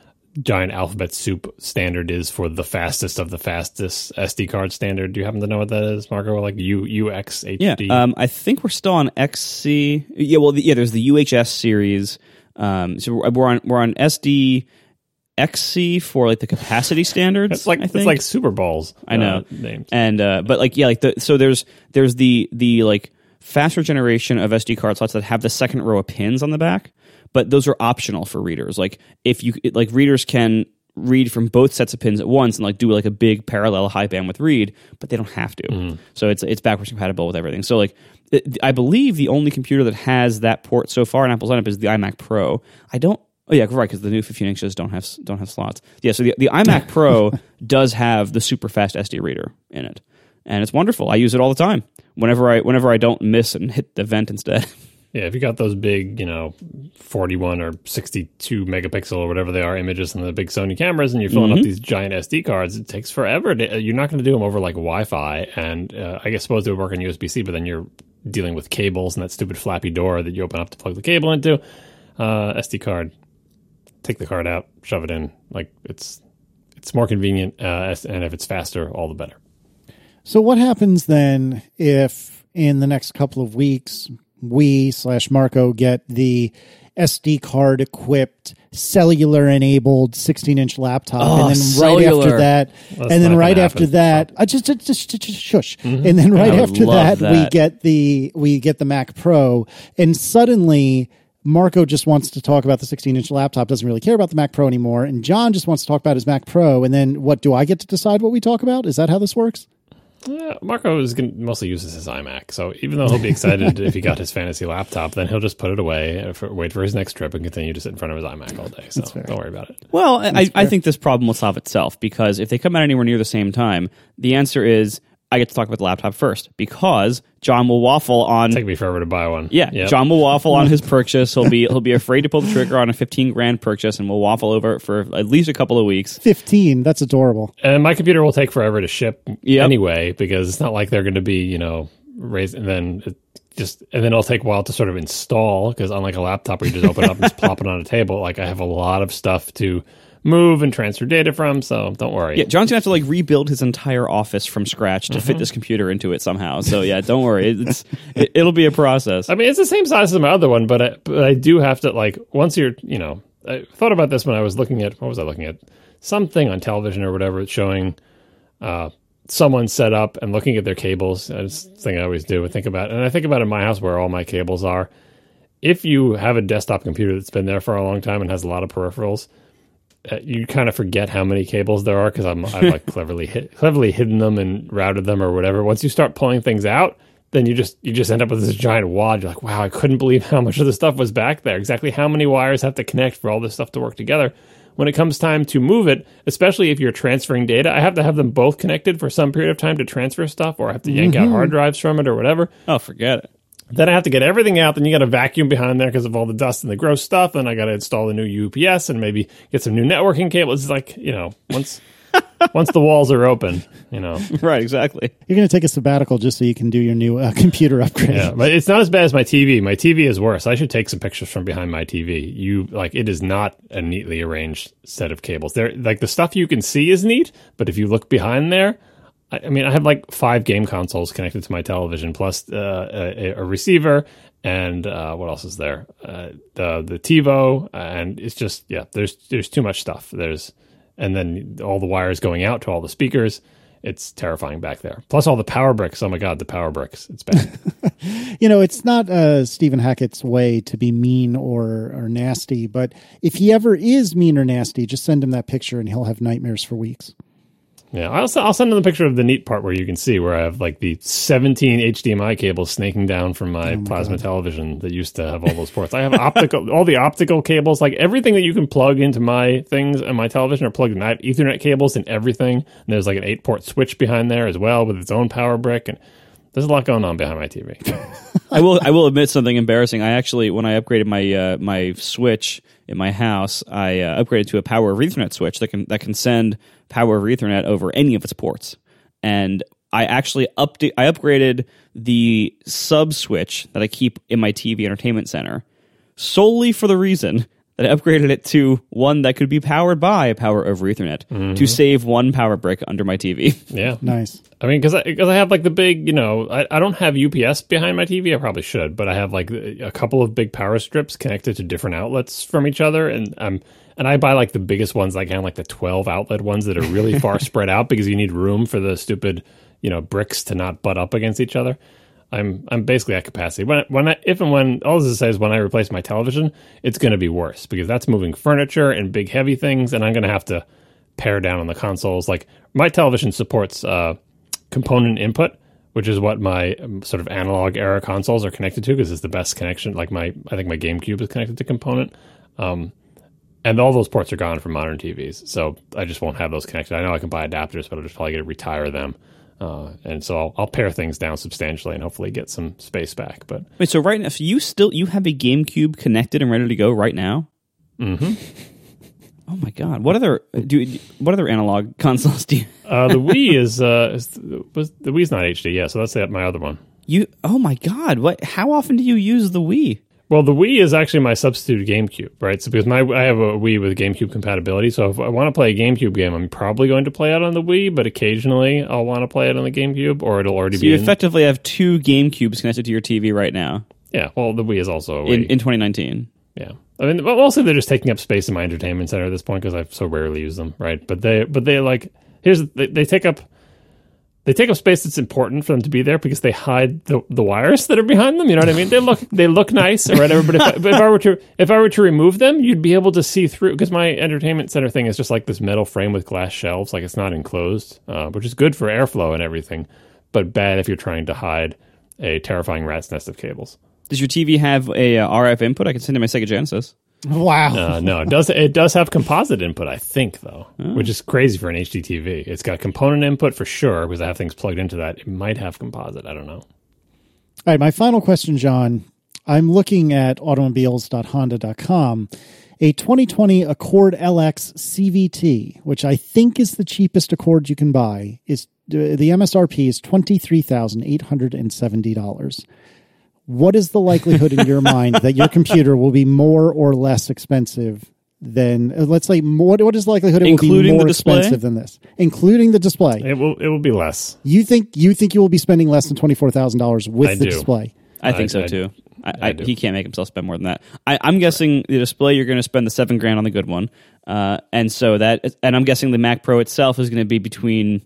giant alphabet soup standard is for the fastest of the fastest S D card standard. Do you happen to know what that is, Marco? Like U UX H D? Yeah, um, I think we're still on X C. Yeah, well, the, yeah. There's the U H S series. Um, so we're, we're on we're on S D X C for like the capacity standards. It's like I think. It's like Super Bowls. I know uh, names. And uh, but like yeah, like the so there's there's the the like faster generation of S D card slots that have the second row of pins on the back. But those are optional for readers. Like if you like, readers can read from both sets of pins at once and like do like a big parallel high bandwidth read, but they don't have to. Mm. So it's it's backwards compatible with everything. So like it, I believe the only computer that has that port so far in Apple's lineup is the iMac Pro. I don't. Oh yeah, right, because the new fifteen inches don't have don't have slots. Yeah, so the the iMac Pro does have the super fast S D reader in it, and it's wonderful. I use it all the time. Whenever I whenever I don't miss and hit the vent instead. Yeah, if you got those big, you know, forty-one or sixty-two megapixel or whatever they are images in the big Sony cameras, and you're filling mm-hmm. up these giant S D cards, it takes forever. To, you're not going to do them over like Wi-Fi, and uh, I guess suppose they would work on U S B C, but then you're dealing with cables and that stupid flappy door that you open up to plug the cable into. Uh, S D card, take the card out, shove it in. Like it's it's more convenient, uh, and if it's faster, all the better. So what happens then if in the next couple of weeks we slash Marco get the S D card equipped, cellular enabled sixteen inch laptop, oh, and then cellular. right after that, That's and then right after happen. that, I just, just, just, just, just shush, mm-hmm. and then right after that, that, we get the we get the Mac Pro, and suddenly Marco just wants to talk about the sixteen inch laptop, doesn't really care about the Mac Pro anymore, and John just wants to talk about his Mac Pro, and then what do I get to decide what we talk about? Is that how this works? Yeah, Marco is going to mostly uses his iMac, so even though he'll be excited if he got his fantasy laptop, then he'll just put it away, for, wait for his next trip, and continue to sit in front of his iMac all day. So don't worry about it. Well, I, I think this problem will solve itself, because if they come out anywhere near the same time, the answer is I get to talk about the laptop first because John will waffle on. Take me forever to buy one. Yeah, yep. John will waffle on his purchase. He'll be he'll be afraid to pull the trigger on a fifteen grand purchase, and we'll waffle over it for at least a couple of weeks. fifteen, that's adorable. And my computer will take forever to ship Yep. anyway, because it's not like they're going to be, you know, raised and then it just and then it'll take a while to sort of install, because unlike a laptop where you just open it up and just plop it on a table, like I have a lot of stuff to move and transfer data from, so don't worry. Yeah, John's gonna have to like rebuild his entire office from scratch to Mm-hmm. fit this computer into it somehow. So yeah, don't worry, it's it, it'll be a process. I mean, it's the same size as my other one, but I, but I do have to, like, once you're, you know, I thought about this when I was looking at, what was I looking at? Something on television or whatever, showing uh, someone set up and looking at their cables. It's the thing I always do, I think about, and I think about in my house where all my cables are. If you have a desktop computer that's been there for a long time and has a lot of peripherals, uh, you kind of forget how many cables there are, because I'm I've like cleverly hit, cleverly hidden them and routed them or whatever. Once you start pulling things out, then you just you just end up with this giant wad. You're like, wow, I couldn't believe how much of the stuff was back there. Exactly how many wires have to connect for all this stuff to work together. When it comes time to move it, especially if you're transferring data, I have to have them both connected for some period of time to transfer stuff, or I have to yank out hard drives from it or whatever. Oh, forget it. Then I have to get everything out. Then you got a vacuum behind there because of all the dust and the gross stuff. Then I got to install a new U P S and maybe get some new networking cables. It's like, you know, once once the walls are open, you know. Right, exactly. You're going to take a sabbatical just so you can do your new uh, computer upgrade. Yeah, but it's not as bad as my T V. My T V is worse. I should take some pictures from behind my T V. You like it is not a neatly arranged set of cables. There, like the stuff you can see is neat, but if you look behind there. I mean, I have like five game consoles connected to my television, plus uh, a, a receiver, and uh, what else is there? Uh, the the TiVo, and it's just yeah. There's there's too much stuff. There's and then all the wires going out to all the speakers. It's terrifying back there. Plus all the power bricks. Oh my god, the power bricks. It's bad. You know, it's not uh, Stephen Hackett's way to be mean or or nasty, but if he ever is mean or nasty, just send him that picture, and he'll have nightmares for weeks. Yeah, I'll, I'll send them the picture of the neat part where you can see where I have like the seventeen H D M I cables snaking down from my, oh my plasma God. television that used to have all those ports. I have optical, all the optical cables, like everything that you can plug into my things and my television are plugged in. I have Ethernet cables and everything. And there's like an eight port switch behind there as well with its own power brick. And there's a lot going on behind my T V. I will I will admit something embarrassing. I actually, when I upgraded my uh, my switch in my house, I uh, upgraded to a Power over Ethernet switch that can that can send Power over Ethernet over any of its ports. And I actually update I upgraded the sub switch that I keep in my T V entertainment center solely for the reason that I upgraded it to one that could be powered by Power over Ethernet mm-hmm. to save one power brick under my T V. Yeah. Nice. I mean, because I, cause I have like the big, you know, I, I don't have U P S behind my T V. I probably should, but I have like a couple of big power strips connected to different outlets from each other. And um, and I buy like the biggest ones, like kind of like the twelve outlet ones that are really far spread out because you need room for the stupid, you know, bricks to not butt up against each other. I'm I'm basically at capacity. When when I, if and when all this says when I replace my television, it's going to be worse because that's moving furniture and big heavy things, and I'm going to have to pare down on the consoles. Like my television supports uh, component input, which is what my um, sort of analog era consoles are connected to because it's the best connection. Like my I think my GameCube is connected to component, um, and all those ports are gone from modern T Vs. So I just won't have those connected. I know I can buy adapters, but I'll just probably get to retire them. Uh, and so I'll, I'll pare things down substantially and hopefully get some space back. But wait, so right now, so you still you have a GameCube connected and ready to go right now? Mm-hmm. Oh my god! What other do? What other analog consoles do you? uh, the Wii is uh, is, was the Wii's not H D, yeah. So that's the, my other one. You? Oh my god! What? How often do you use the Wii? Well, the Wii is actually my substitute GameCube, right? So because my I have a Wii with GameCube compatibility, so if I want to play a GameCube game, I'm probably going to play it on the Wii, but occasionally I'll want to play it on the GameCube, or it'll already so be. You in... effectively have two GameCubes connected to your T V right now. Yeah, well, the Wii is also a Wii in, in twenty nineteen. Yeah, I mean, mostly they're just taking up space in my entertainment center at this point because I so rarely use them, right? But they, but they like here's they, they take up. They take up space that's important for them to be there because they hide the, the wires that are behind them. You know what I mean? They look they look nice or whatever. But if I, but if I were to if I were to remove them, you'd be able to see through because my entertainment center thing is just like this metal frame with glass shelves, like it's not enclosed, uh, which is good for airflow and everything, but bad if you're trying to hide a terrifying rat's nest of cables. Does your T V have a uh, R F input? I can send in my Sega Genesis. Wow. Uh, no, it does. It does have composite input, I think, though, oh. which is crazy for an H D T V. It's got component input for sure because I have things plugged into that. It might have composite. I don't know. All right, my final question, John. I'm looking at automobiles dot honda dot com. A twenty twenty Accord L X C V T, which I think is the cheapest Accord you can buy, is the M S R P is twenty-three thousand eight hundred seventy dollars. What is the likelihood in your mind that your computer will be more or less expensive than, let's say, what, what is the likelihood it including will be more the display? expensive than this, including the display? It will. It will be less. You think you think you will be spending less than twenty-four thousand dollars with I the do. display? I think I, so I, too. I, I I, do. he can't make himself spend more than that. I, I'm guessing the display you're going to spend the seven grand on the good one, uh, and so that, and I'm guessing the Mac Pro itself is going to be between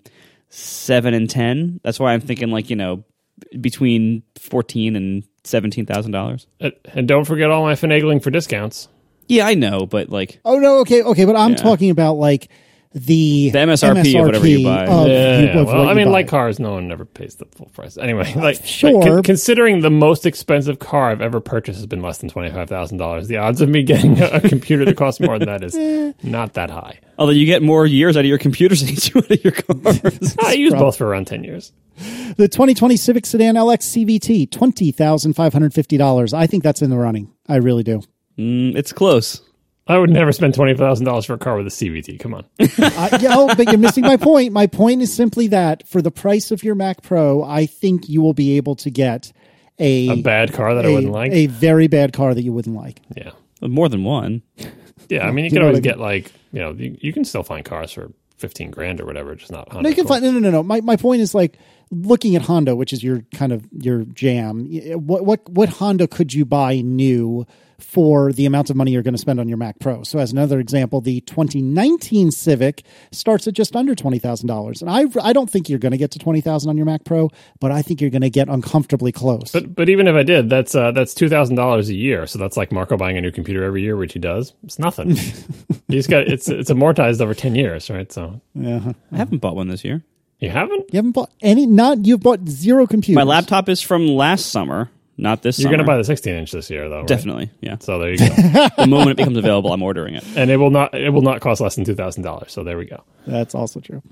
seven and ten. That's why I'm thinking like you know between fourteen and seventeen thousand dollars. And, and don't forget all my finagling for discounts. Yeah, I know, but like, Oh no, okay, okay, but I'm Yeah. talking about like the, The M S R P of whatever you buy. of- Yeah, you- yeah. of Well, what I you mean, buy. like cars, no one ever pays the full price. Anyway, like, sure. like, con- considering the most expensive car I've ever purchased has been less than twenty-five thousand dollars, the odds of me getting a, a computer that costs more than that is not that high. although you get more years out of your computers than you do out of your cars. I use problem. both for around ten years. The twenty twenty Civic Sedan L X C V T, twenty thousand five hundred fifty dollars. I think that's in the running. I really do. mm, it's close. I would never spend twenty thousand dollars for a car with a C V T. Come on. uh, yeah, oh, but you're missing my point. My point is simply that for the price of your Mac Pro, I think you will be able to get a, A bad car that a, I wouldn't like. a very bad car that you wouldn't like. Yeah. More than one. Yeah, I mean, you You can know always what I get like, you know, you, you can still find cars for fifteen grand or whatever, just not Honda. No, you can find, no, no, no, no. My my point is like looking at Honda, which is your kind of your jam. What what what Honda could you buy new for the amount of money you're going to spend on your Mac Pro? So, as another example, the twenty nineteen Civic starts at just under twenty thousand dollars, and I I don't think you're going to get to twenty thousand on your Mac Pro, but I think you're going to get uncomfortably close. But but even if I did, that's uh, that's two thousand dollars a year. So that's like Marco buying a new computer every year, which he does. It's nothing. You just got it's it's amortized over ten years, right? So yeah. I haven't bought one this year. you haven't. You haven't bought any. Not you've bought zero computers. My laptop is from last summer, not this You're summer. going to buy the sixteen inch this year, though. Right? Definitely, yeah. So there you go. The moment it becomes available, I'm ordering it. And it will not it will not cost less than two thousand dollars. So there we go. That's also true.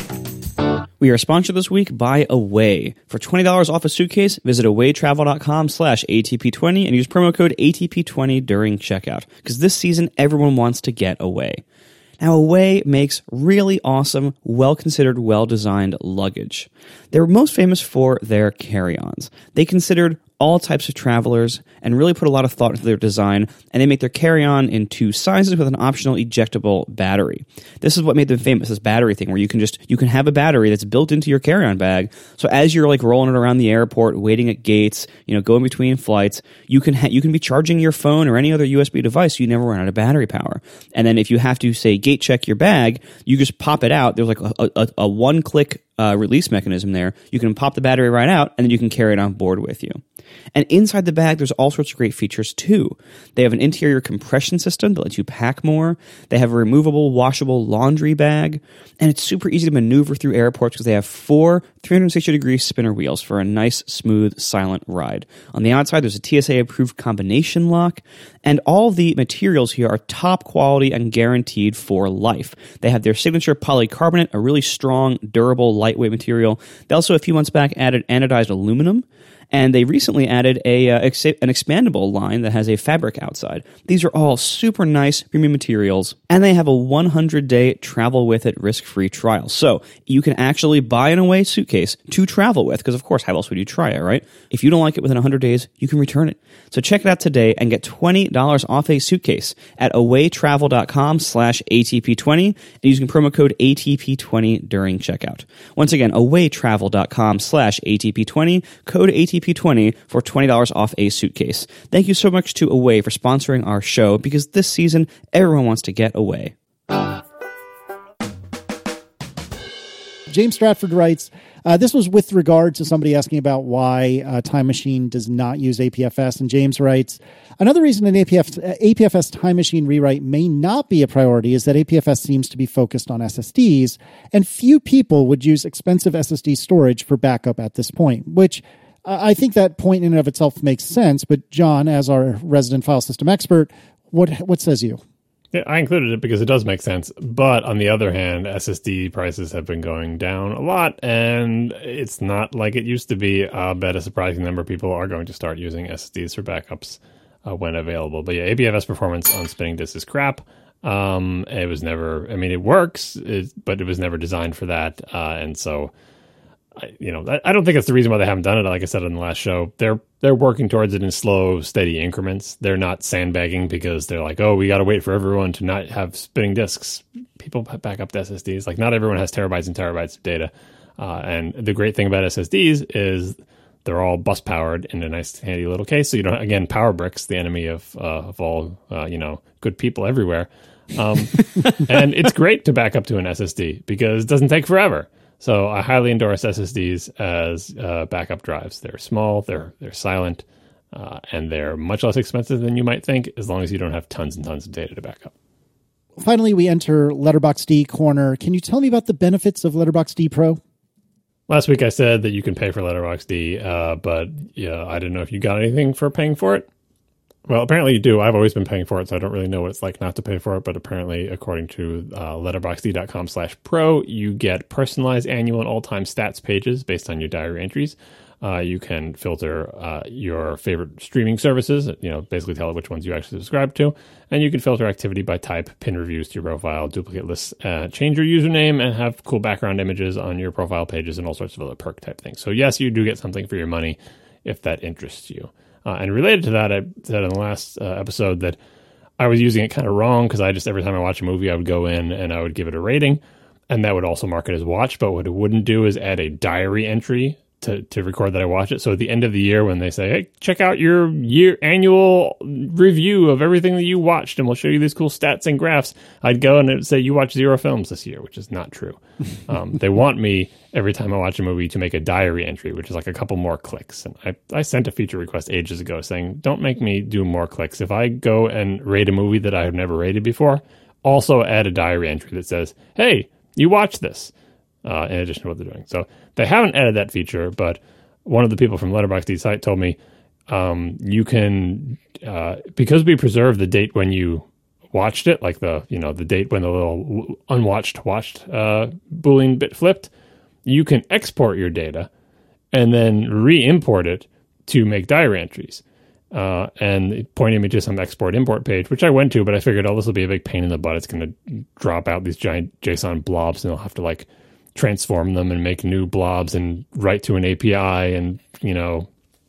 We are sponsored this week by Away. For twenty dollars off a suitcase, visit awaytravel.com slash ATP20 and use promo code A T P twenty during checkout. Because this season, everyone wants to get away. Now, Away makes really awesome, well-considered, well-designed luggage. They're most famous for their carry-ons. They considered all types of travelers and really put a lot of thought into their design, and they make their carry-on in two sizes with an optional ejectable battery. This is what made them famous, this battery thing, where you can just, you can have a battery that's built into your carry-on bag, so as you're like rolling it around the airport, waiting at gates, you know, going between flights, you can ha- you can be charging your phone or any other U S B device, so you never run out of battery power. And then if you have to, say, gate check your bag, you just pop it out. There's like a, a, a one-click uh, release mechanism there. You can pop the battery right out, and then you can carry it on board with you. And inside the bag, there's all sorts of great features too. They have an interior compression system that lets you pack more. They have a removable, washable laundry bag. And it's super easy to maneuver through airports because they have four three hundred sixty degree spinner wheels for a nice, smooth, silent ride. On the outside, there's a T S A-approved combination lock. And all the materials here are top quality and guaranteed for life. They have their signature polycarbonate, a really strong, durable, lightweight material. They also, a few months back, added anodized aluminum. And they recently added a uh, ex- an expandable line that has a fabric outside. These are all super nice premium materials, and they have a one hundred day travel with it risk-free trial. So you can actually buy an Away suitcase to travel with, because of course, how else would you try it, right? If you don't like it within one hundred days, you can return it. So check it out today and get twenty dollars off a suitcase at awaytravel.com slash ATP20 and using promo code A T P twenty during checkout. Once again, awaytravel.com slash ATP20, code A T P twenty for twenty dollars off a suitcase. Thank you so much to Away for sponsoring our show, because this season, everyone wants to get away. James Stratford writes, uh, this was with regard to somebody asking about why uh, Time Machine does not use A P F S. And James writes, another reason an A P F, A P F S Time Machine rewrite may not be a priority is that A P F S seems to be focused on S S Ds, and few people would use expensive S S D storage for backup at this point, which uh, I think that point in and of itself makes sense. But John, as our resident file system expert, What what says you? Yeah, I included it because it does make sense. But on the other hand, S S D prices have been going down a lot, and it's not like it used to be. I bet a surprising number of people are going to start using S S Ds for backups uh, when available. But yeah, A B F S performance on spinning disks is crap. Um, it was never, I mean, it works, it, but it was never designed for that. Uh, and so, I, you know, I, I don't think it's the reason why they haven't done it. Like I said in the last show, they're they're working towards it in slow, steady increments. They're not sandbagging because they're like, oh, we got to wait for everyone to not have spinning disks. People back up to S S Ds. Like, not everyone has terabytes and terabytes of data. Uh, and the great thing about S S Ds is they're all bus powered in a nice, handy little case. So you don't, again, power bricks, the enemy of uh, of all, uh, you know, good people everywhere. Um, and it's great to back up to an S S D because it doesn't take forever. So I highly endorse S S Ds as uh, backup drives. They're small, they're they're silent, uh, and they're much less expensive than you might think, as long as you don't have tons and tons of data to back up. Finally, we enter LetterBoxD Corner. Can you tell me about the benefits of LetterBoxD Pro? Last week I said that you can pay for LetterBoxD, uh, but yeah, I didn't know if you got anything for paying for it. Well, apparently you do. I've always been paying for it, so I don't really know what it's like not to pay for it. But apparently, according to uh, letterboxd.com slash pro, you get personalized annual and all-time stats pages based on your diary entries. Uh, you can filter uh, your favorite streaming services, you know, basically tell it which ones you actually subscribe to. And you can filter activity by type, pin reviews to your profile, duplicate lists, uh, change your username, and have cool background images on your profile pages and all sorts of other perk type things. So yes, you do get something for your money if that interests you. Uh, and related to that, I said in the last uh, episode that I was using it kind of wrong because I just, every time I watch a movie, I would go in and I would give it a rating, and that would also mark it as watched. But what it wouldn't do is add a diary entry to, to record that I watch it. So at the end of the year, when they say, hey, check out your year annual review of everything that you watched, and we'll show you these cool stats and graphs, I'd go and it'd say, you watched zero films this year, which is not true. Um, they want me, every time I watch a movie, to make a diary entry, which is like a couple more clicks. And I, I sent a feature request ages ago saying, don't make me do more clicks. If I go and rate a movie that I have never rated before, also add a diary entry that says, hey, you watched this. Uh, in addition to what they're doing. So they haven't added that feature, but one of the people from LetterBoxD site told me um, you can, uh, because we preserve the date when you watched it, like the, you know, the date when the little unwatched watched uh, Boolean bit flipped, you can export your data and then re-import it to make diary entries. Uh, and it pointed me to some export import page, which I went to, but I figured, oh, this will be a big pain in the butt. It's going to drop out these giant JSON blobs, and I'll have to like transform them and make new blobs and write to an A P I and, you know,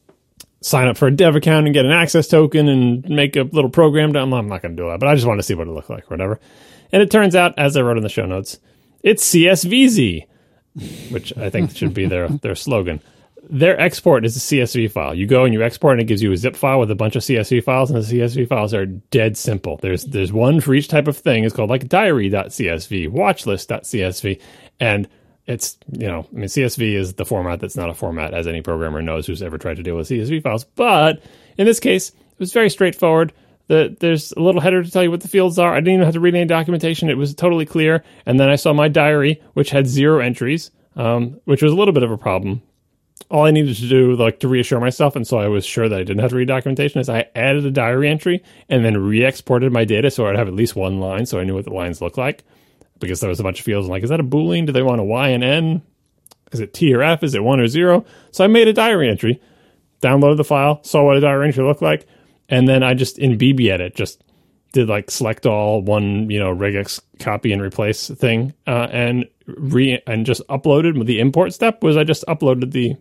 sign up for a dev account and get an access token and make a little program down. I'm not going to do that, but I just want to see what it looked like or whatever. And it turns out, as I wrote in the show notes, it's C S V Z, which I think should be their, their slogan. Their export is a C S V file. You go and you export, and it gives you a zip file with a bunch of C S V files, and the C S V files are dead simple. There's there's one for each type of thing. It's called like diary.csv, watchlist.csv, and it's, you know, I mean, C S V is the format that's not a format, as any programmer knows who's ever tried to deal with C S V files. But in this case, it was very straightforward. The, there's a little header to tell you what the fields are. I didn't even have to read any documentation. It was totally clear. And then I saw my diary, which had zero entries, um, which was a little bit of a problem. All I needed to do, like, to reassure myself, and so I was sure that I didn't have to read documentation, is I added a diary entry and then re-exported my data so I'd have at least one line so I knew what the lines looked like. Because there was a bunch of fields, like, is that a Boolean? Do they want a Y and N? Is it T or F? Is it one or zero? So I made a diary entry, downloaded the file, saw what a diary entry looked like, and then I just, in B B Edit, just did, like, select all, one, you know, regex copy and replace thing, uh, and re and just uploaded. The import step was I just uploaded the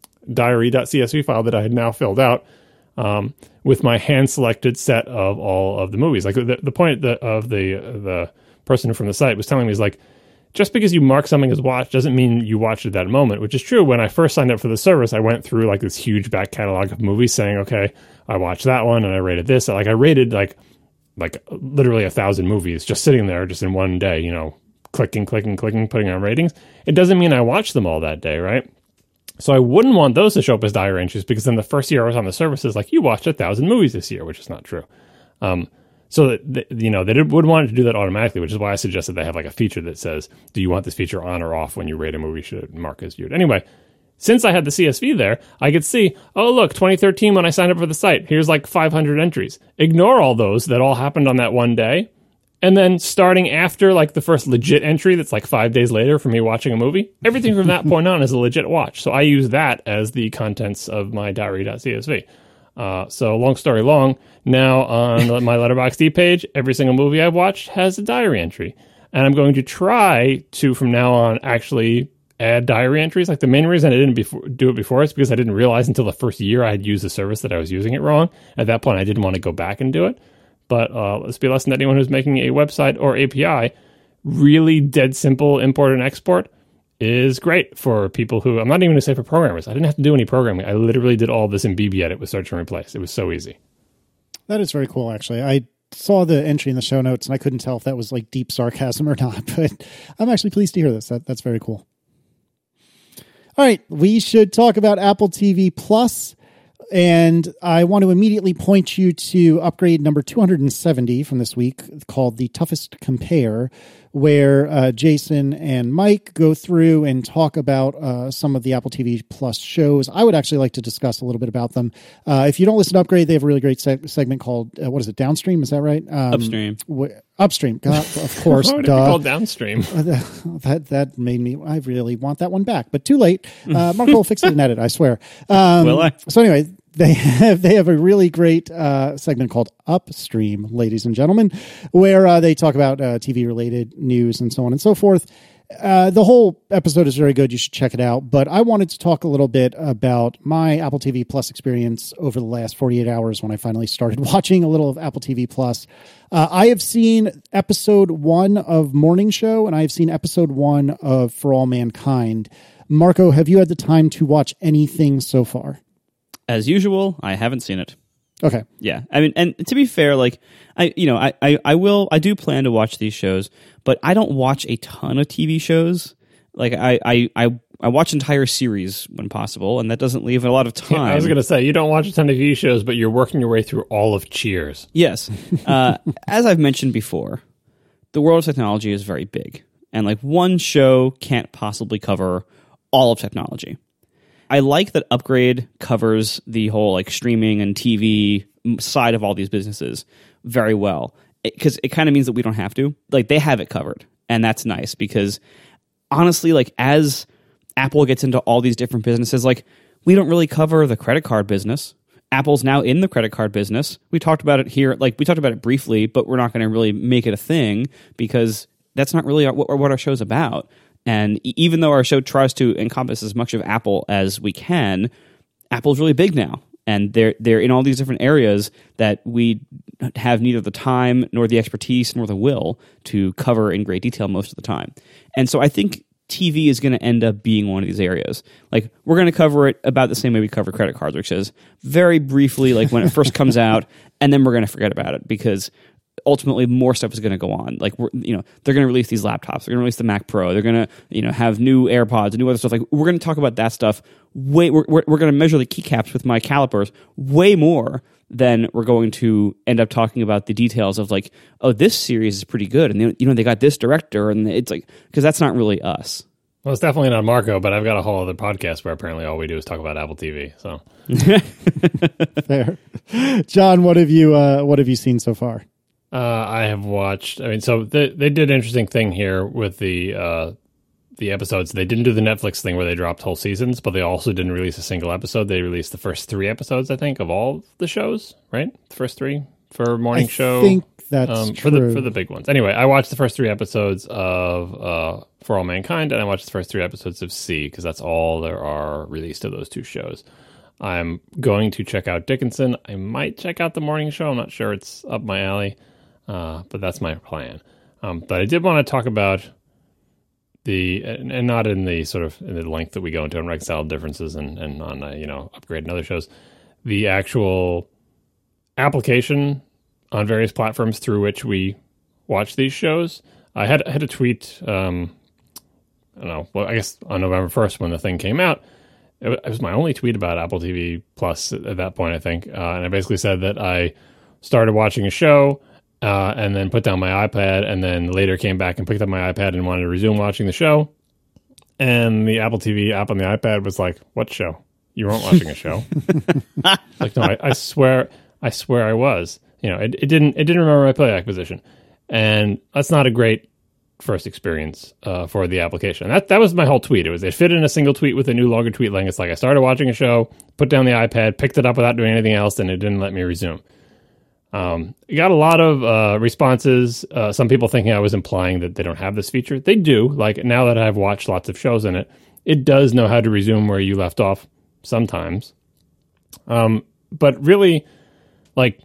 diary.csv file that I had now filled out um, with my hand-selected set of all of the movies. Like, the, the point the, of the the person from the site was telling me is, like, just because you mark something as watched doesn't mean you watched it at that moment, which is true. When I first signed up for the service, I went through, like, this huge back catalog of movies saying, okay, I watched that one and I rated this. Like, I rated, like, like literally a thousand movies just sitting there just in one day, you know, clicking, clicking, clicking, putting on ratings. It doesn't mean I watched them all that day, right? So I wouldn't want those to show up as diary entries, because then the first year I was on the service is like, you watched a thousand movies this year, which is not true. Um, so, that, that, you know, they would want to do that automatically, which is why I suggested they have like a feature that says, do you want this feature on or off when you rate a movie? Should it mark as viewed? Anyway, since I had the C S V there, I could see, oh, look, twenty thirteen when I signed up for the site, here's like five hundred entries. Ignore all those that all happened on that one day. And then starting after like the first legit entry that's like five days later for me watching a movie, everything from that point on is a legit watch. So I use that as the contents of my diary.csv. Uh, so long story long, now on my Letterboxd page, every single movie I've watched has a diary entry. And I'm going to try to, from now on, actually add diary entries. Like the main reason I didn't before, do it before is because I didn't realize until the first year I had used the service that I was using it wrong. At that point, I didn't want to go back and do it. But uh, let's be a lesson to anyone who's making a website or A P I. Really dead simple import and export is great for people who, I'm not even going to say for programmers. I didn't have to do any programming. I literally did all this in B B Edit with search and replace. It was so easy. That is very cool, actually. I saw the entry in the show notes, and I couldn't tell if that was like deep sarcasm or not. But I'm actually pleased to hear this. That, that's very cool. All right, we should talk about Apple T V Plus. And I want to immediately point you to upgrade number two hundred seventy from this week, called The Toughest Compare, where uh, Jason and Mike go through and talk about uh, some of the Apple T V Plus shows. I would actually like to discuss a little bit about them. Uh, if you don't listen to Upgrade, they have a really great seg- segment called, uh, what is it, Downstream? Is that right? Um, Upstream. W- Upstream, God, of course. Why would it duh. be called Downstream? that that made me, I really want that one back, but too late. Uh, Mark will fix it in edit, I swear. Um, Will I? So anyway, They have they have a really great uh, segment called Upstream, ladies and gentlemen, where uh, they talk about uh, T V related news and so on and so forth. Uh, the whole episode is very good. You should check it out. But I wanted to talk a little bit about my Apple T V Plus experience over the last forty-eight hours when I finally started watching a little of Apple T V Plus. Uh, I have seen episode one of Morning Show, and I have seen episode one of For All Mankind. Marco, have you had the time to watch anything so far? As usual, I haven't seen it. Okay. Yeah. I mean, and to be fair, like, I, you know, I, I, I will, I do plan to watch these shows, but I don't watch a ton of T V shows. Like, I, I, I, I watch entire series when possible, and that doesn't leave a lot of time. Yeah, I was going to say, you don't watch a ton of T V shows, but you're working your way through all of Cheers. Yes. Uh, as I've mentioned before, the world of technology is very big, and like one show can't possibly cover all of technology. I like that Upgrade covers the whole like streaming and T V side of all these businesses very well, because it, it kind of means that we don't have to. Like, they have it covered, and that's nice, because honestly, like, as Apple gets into all these different businesses, like, we don't really cover the credit card business. Apple's now in the credit card business. We talked about it here, like we talked about it briefly, but we're not going to really make it a thing, because that's not really our, what, what our show's about. And even though our show tries to encompass as much of Apple as we can, Apple's really big now. And they're they're in all these different areas that we have neither the time nor the expertise nor the will to cover in great detail most of the time. And so I think T V is going to end up being one of these areas. Like, we're going to cover it about the same way we cover credit cards, which is very briefly, like when it first comes out, and then we're going to forget about it, because ultimately more stuff is going to go on. Like, we're, you know, they're going to release these laptops. They're going to release the Mac Pro. They're going to, you know, have new AirPods and new other stuff. Like, we're going to talk about that stuff way. We're we're, we're going to measure the keycaps with my calipers way more than we're going to end up talking about the details of like, oh, this series is pretty good, and they, you know, they got this director, and it's like, because that's not really us. Well, it's definitely not Marco, but I've got a whole other podcast where apparently all we do is talk about Apple T V. So fair. John, what have you uh, what have you seen so far? Uh, I have watched. I mean, so they they did an interesting thing here with the uh, the episodes. They didn't do the Netflix thing where they dropped whole seasons, but they also didn't release a single episode. They released the first three episodes, I think, of all the shows. Right, the first three for morning I show. I think that's um, true. for the for the big ones. Anyway, I watched the first three episodes of uh, For All Mankind, and I watched the first three episodes of C, because that's all there are released of those two shows. I'm going to check out Dickinson. I might check out the morning show. I'm not sure it's up my alley. Uh, but that's my plan. Um, but I did want to talk about the, and, and not in the sort of in the length that we go into on reconciled differences and, and on, uh, you know, Upgrade and other shows, the actual application on various platforms through which we watch these shows. I had, I had a tweet, um, I don't know, well, I guess on November first when the thing came out. It, it was my only tweet about Apple T V Plus at, at that point, I think. Uh, and I basically said that I started watching a show, Uh, and then put down my iPad, and then later came back and picked up my iPad and wanted to resume watching the show. and the Apple T V app on the iPad was like, "What show? You weren't watching a show." Like, no, I, I swear, I swear I was. You know, it, it didn't, it didn't remember my playback position, and that's not a great first experience uh, for the application. And that that was my whole tweet. It was it fit in a single tweet with a new longer tweet link. It's like I started watching a show, put down the iPad, picked it up without doing anything else, and it didn't let me resume. Um, it got a lot of uh, responses. Uh, some people thinking I was implying that they don't have this feature. They do. Like, now that I've watched lots of shows in it, it does know how to resume where you left off sometimes. Um, but really, like,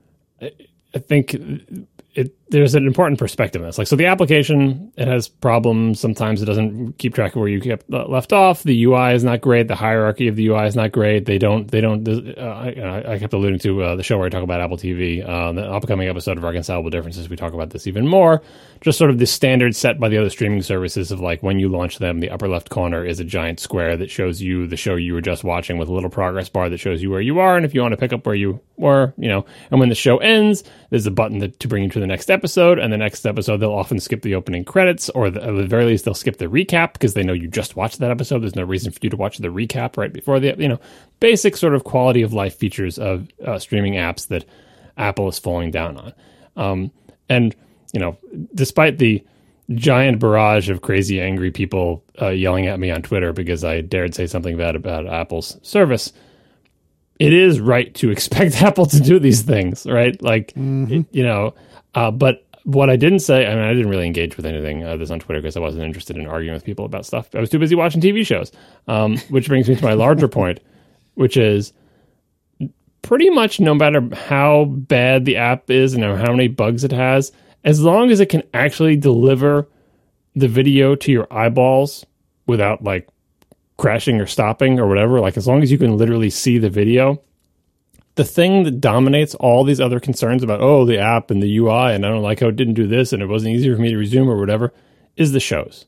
I think it, there's an important perspective in this. Like, so the application, it has problems. Sometimes it doesn't keep track of where you kept left off. The U I is not great. The hierarchy of the U I is not great. They don't, they don't, uh, I, I kept alluding to uh, the show where I talk about Apple T V, uh, the upcoming episode of Reconcilable Differences. We talk about this even more. Just sort of the standard set by the other streaming services of, like, when you launch them, the upper left corner is a giant square that shows you the show you were just watching with a little progress bar that shows you where you are. And if you want to pick up where you were, you know, and when the show ends, there's a button that, to bring you to the next episode. And the next episode, they'll often skip the opening credits, or the, at the very least, they'll skip the recap because they know you just watched that episode. There's no reason for you to watch the recap right before the, you know, basic sort of quality of life features of uh, streaming apps that Apple is falling down on. Um, and, you know, despite the giant barrage of crazy, angry people uh, yelling at me on Twitter because I dared say something bad about Apple's service, it is right to expect Apple to do these things, right? Like, mm-hmm. it, you know, uh, but what I didn't say, I mean, I didn't really engage with anything of this on Twitter because I wasn't interested in arguing with people about stuff. I was too busy watching T V shows, um, which brings me to my larger point, which is pretty much no matter how bad the app is and how many bugs it has, as long as it can actually deliver the video to your eyeballs without, like, crashing or stopping or whatever, like, as long as you can literally see the video, the thing that dominates all these other concerns about, oh, the app and the U I, and I don't like how it didn't do this, and it wasn't easier for me to resume or whatever, is the shows.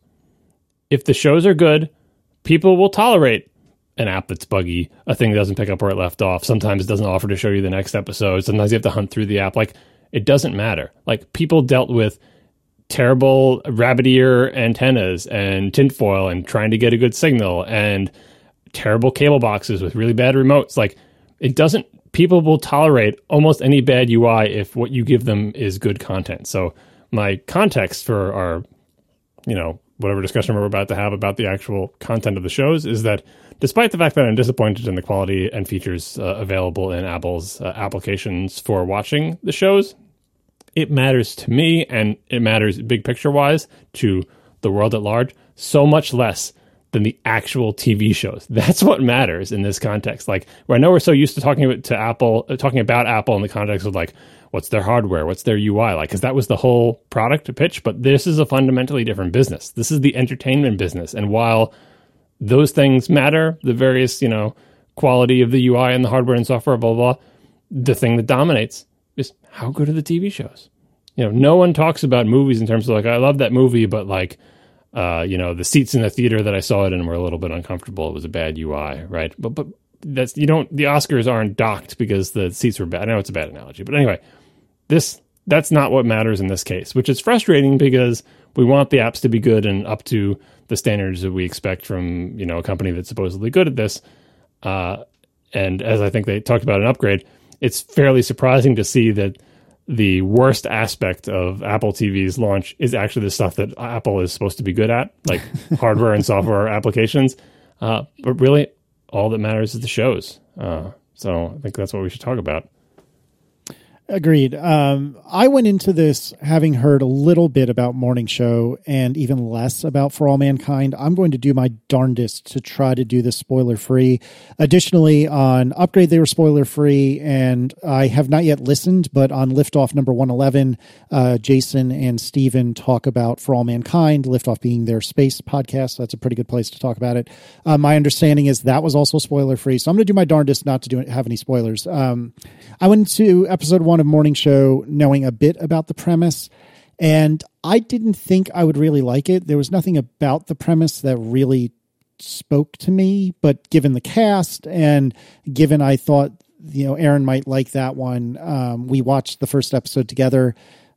If the shows are good, people will tolerate an app that's buggy, a thing that doesn't pick up where it left off. Sometimes it doesn't offer to show you the next episode. Sometimes you have to hunt through the app. Like, it doesn't matter. Like, people dealt with terrible rabbit ear antennas and tinfoil and trying to get a good signal and terrible cable boxes with really bad remotes. Like, it doesn't, people will tolerate almost any bad U I if what you give them is good content. So my context for our, you know, whatever discussion we're about to have about the actual content of the shows is that despite the fact that I'm disappointed in the quality and features uh, available in Apple's uh, applications for watching the shows, it matters to me, and it matters big picture wise to the world at large, so much less than the actual T V shows. That's what matters in this context. Like, where I know we're so used to talking about to Apple, uh, talking about Apple in the context of, like, what's their hardware, what's their U I like, because that was the whole product pitch. But this is a fundamentally different business. This is the entertainment business, and while those things matter, the various, you know, quality of the U I and the hardware and software, blah blah, blah, the thing that dominates is how good are the T V shows. You know, no one talks about movies in terms of, like, I love that movie, but, like, uh, you know, the seats in the theater that I saw it in were a little bit uncomfortable. It was a bad U I, right? But but that's, you don't, the Oscars aren't docked because the seats were bad. I know it's a bad analogy, but anyway, this that's not what matters in this case, which is frustrating because we want the apps to be good and up to the standards that we expect from, you know, a company that's supposedly good at this. Uh, and as I think they talked about an upgrade, it's fairly surprising to see that the worst aspect of Apple T V's launch is actually the stuff that Apple is supposed to be good at, like hardware and software applications. Uh, but really, all that matters is the shows. Uh, so I think that's what we should talk about. Agreed. Um, I went into this having heard a little bit about Morning Show and even less about For All Mankind. I'm going to do my darndest to try to do this spoiler-free. Additionally, on Upgrade, they were spoiler-free, and I have not yet listened, but on Liftoff number one eleven, uh, Jason and Steven talk about For All Mankind, Liftoff being their space podcast. So that's a pretty good place to talk about it. Uh, my understanding is that was also spoiler-free, so I'm going to do my darndest not to do have any spoilers. Um, I went to episode one of Morning Show knowing a bit about the premise, and I didn't think I would really like it. There was nothing about the premise that really spoke to me, but given the cast and given I thought, you know, Aaron might like that one, um, we watched the first episode together.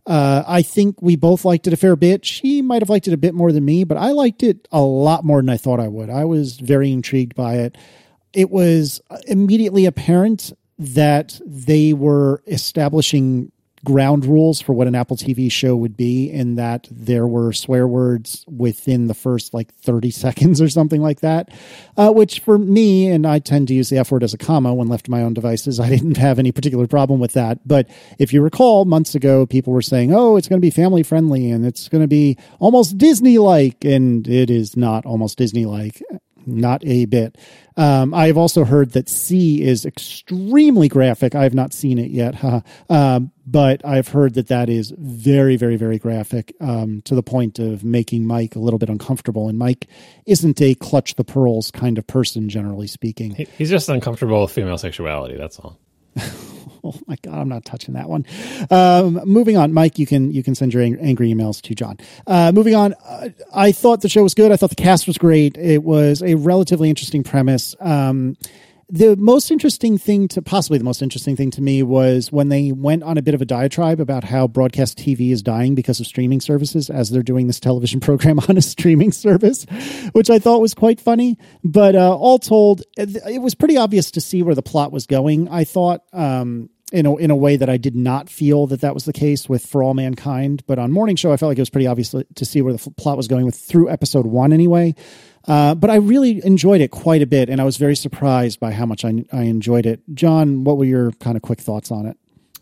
Uh, I think we both liked it a fair bit. She might have liked it a bit more than me, but I liked it a lot more than I thought I would. I was very intrigued by it. It was immediately apparent that they were establishing ground rules for what an Apple T V show would be, in that there were swear words within the first like thirty seconds or something like that, uh, which for me, and I tend to use the F word as a comma when left to my own devices, I didn't have any particular problem with that. But if you recall, months ago, people were saying, oh, it's going to be family friendly and it's going to be almost Disney-like, and it is not almost Disney-like. Not a bit. Um, I have also heard that C is extremely graphic. I have not seen it yet, huh? um, but I've heard that that is very, very, very graphic, um, to the point of making Mike a little bit uncomfortable. And Mike isn't a clutch the pearls kind of person, generally speaking. He, he's just uncomfortable with female sexuality. That's all. Oh my God, I'm not touching that one. Um, moving on, Mike, you can you can send your ang- angry emails to John. Uh, moving on, uh, I thought the show was good. I thought the cast was great. It was a relatively interesting premise. Um, the most interesting thing to, possibly the most interesting thing to me, was when they went on a bit of a diatribe about how broadcast T V is dying because of streaming services, as they're doing this television program on a streaming service, which I thought was quite funny. But uh, all told, it, it was pretty obvious to see where the plot was going. I thought, um, in a, in a way that I did not feel that that was the case with For All Mankind. But on Morning Show, I felt like it was pretty obvious to see where the f- plot was going with, through episode one anyway. Uh, but I really enjoyed it quite a bit, and I was very surprised by how much I, I enjoyed it. John, what were your kind of quick thoughts on it?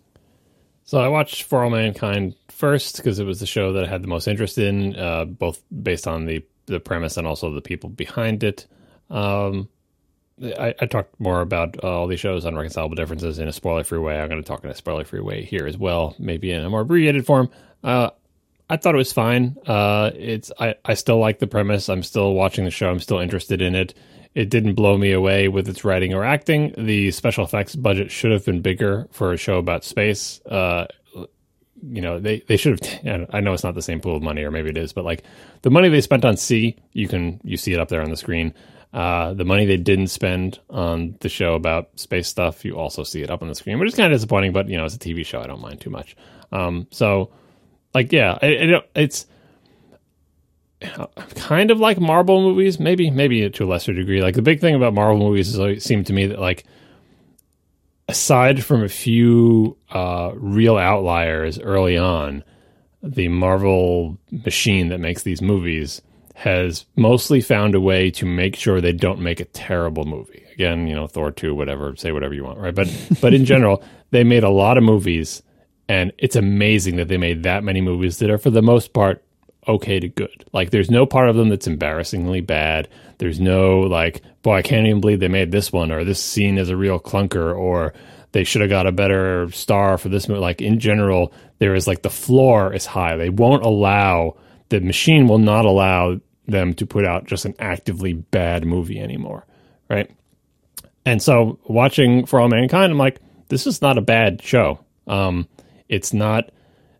So I watched For All Mankind first because it was the show that I had the most interest in, uh, both based on the, the premise and also the people behind it. Um, I, I talked more about uh, all these shows, Unreconcilable Differences, in a spoiler-free way. I'm going to talk in a spoiler-free way here as well, maybe in a more abbreviated form. Uh, I thought it was fine. Uh, it's I, I still like the premise. I'm still watching the show. I'm still interested in it. It didn't blow me away with its writing or acting. The special effects budget should have been bigger for a show about space. Uh, you know, they, they should have, I know it's not the same pool of money, or maybe it is, but like the money they spent on C, you can, you see it up there on the screen. Uh, the money they didn't spend on the show about space stuff, you also see it up on the screen, which is kind of disappointing, but you know, it's a T V show. I don't mind too much. Um, so like, yeah, it, it, it's kind of like Marvel movies, maybe, maybe to a lesser degree. Like the big thing about Marvel movies is like, it seemed to me that like, aside from a few uh, real outliers early on, the Marvel machine that makes these movies has mostly found a way to make sure they don't make a terrible movie. Again, you know, Thor two, whatever, say whatever you want, right? But but in general, they made a lot of movies, and it's amazing that they made that many movies that are, for the most part, okay to good. Like, there's no part of them that's embarrassingly bad. There's no, like, boy, I can't even believe they made this one, or this scene is a real clunker, or they should have got a better star for this movie. Like, in general, there is, like, the floor is high. They won't allow, the machine will not allow them to put out just an actively bad movie anymore, right? And so watching For All Mankind, I'm like, this is not a bad show. Um, it's not,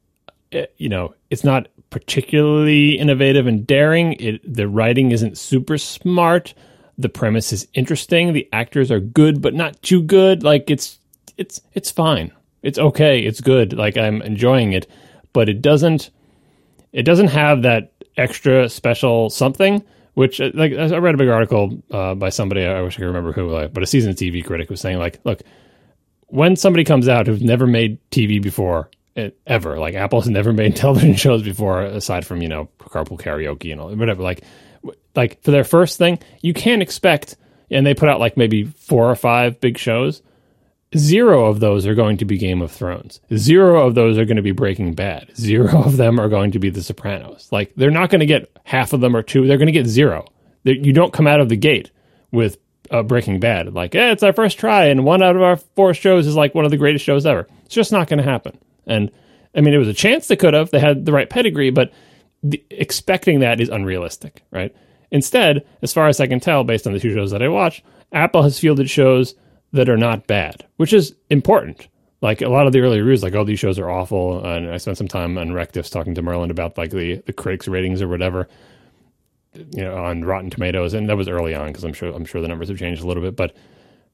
you know, it's not particularly innovative and daring. It, the writing isn't super smart. The premise is interesting. The actors are good, but not too good. Like, it's, it's, it's fine. It's okay. It's good. Like, I'm enjoying it, but it doesn't, it doesn't have that extra special something, which, like, I read a big article uh, by somebody, I wish I could remember who, like, but a seasoned T V critic was saying, like, look, when somebody comes out who's never made T V before, it, ever, like, Apple has never made television shows before, aside from, you know, Carpool Karaoke and all, whatever, like, like, for their first thing, you can't expect, and they put out, like, maybe four or five big shows, zero of those are going to be Game of Thrones. Zero of those are going to be Breaking Bad. Zero of them are going to be The Sopranos. Like, they're not going to get half of them or two. They're going to get zero. They're, you don't come out of the gate with uh, Breaking Bad. Like, eh, it's our first try, and one out of our four shows is like one of the greatest shows ever. It's just not going to happen. And, I mean, it was a chance they could have. They had the right pedigree, but the, expecting that is unrealistic, right? Instead, as far as I can tell, based on the two shows that I watched, Apple has fielded shows that are not bad, which is important. Like, a lot of the early reviews, like, oh, these shows are awful. And I spent some time on Rectifs talking to Merlin about, like, the, the critics' ratings or whatever, you know, on Rotten Tomatoes. And that was early on, because I'm sure I'm sure the numbers have changed a little bit. But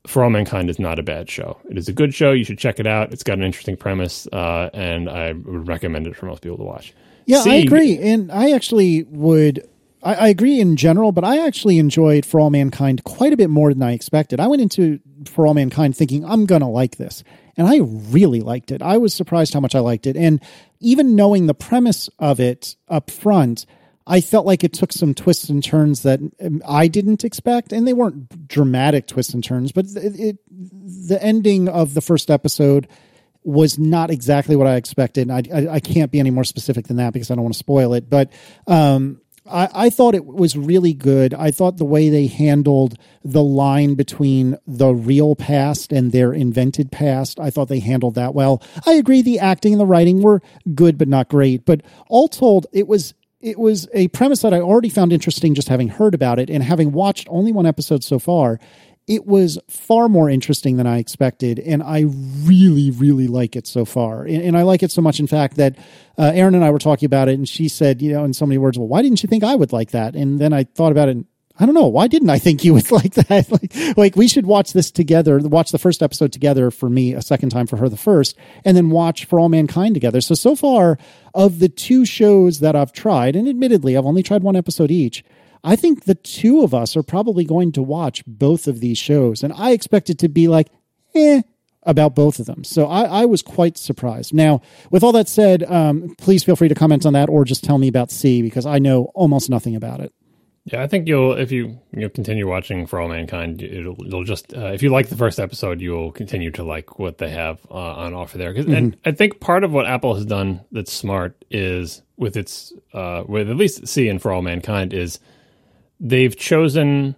For All Mankind is not a bad show. It is a good show. You should check it out. It's got an interesting premise, uh, and I would recommend it for most people to watch. Yeah, See, I agree. And I actually would, I, I agree in general, but I actually enjoyed For All Mankind quite a bit more than I expected. I went into For All Mankind thinking, I'm going to like this. And I really liked it. I was surprised how much I liked it. And even knowing the premise of it up front, I felt like it took some twists and turns that I didn't expect, and they weren't dramatic twists and turns, but it, it, the ending of the first episode was not exactly what I expected. I, I, I can't be any more specific than that because I don't want to spoil it, but um, I, I thought it was really good. I thought the way they handled the line between the real past and their invented past, I thought they handled that well. I agree the acting and the writing were good but not great, but all told, it was It was a premise that I already found interesting just having heard about it, and having watched only one episode so far, it was far more interesting than I expected, and I really, really like it so far. And, and I like it so much, in fact, that uh, Erin and I were talking about it, and she said, you know, in so many words, well, why didn't you think I would like that? And then I thought about it, and I don't know, why didn't I think you would like that? like, like, we should watch this together, watch the first episode together for me, a second time for her the first, and then watch For All Mankind together. So, so far, of the two shows that I've tried, and admittedly, I've only tried one episode each, I think the two of us are probably going to watch both of these shows, and I expect it to be like, eh, about both of them. So I, I was quite surprised. Now, with all that said, um, please feel free to comment on that or just tell me about C, because I know almost nothing about it. Yeah, I think you'll, if you you know, continue watching For All Mankind, it'll, it'll just, uh, if you like the first episode, you'll continue to like what they have uh, on offer there. Mm-hmm. And I think part of what Apple has done that's smart is with its, uh, with at least C and For All Mankind, is they've chosen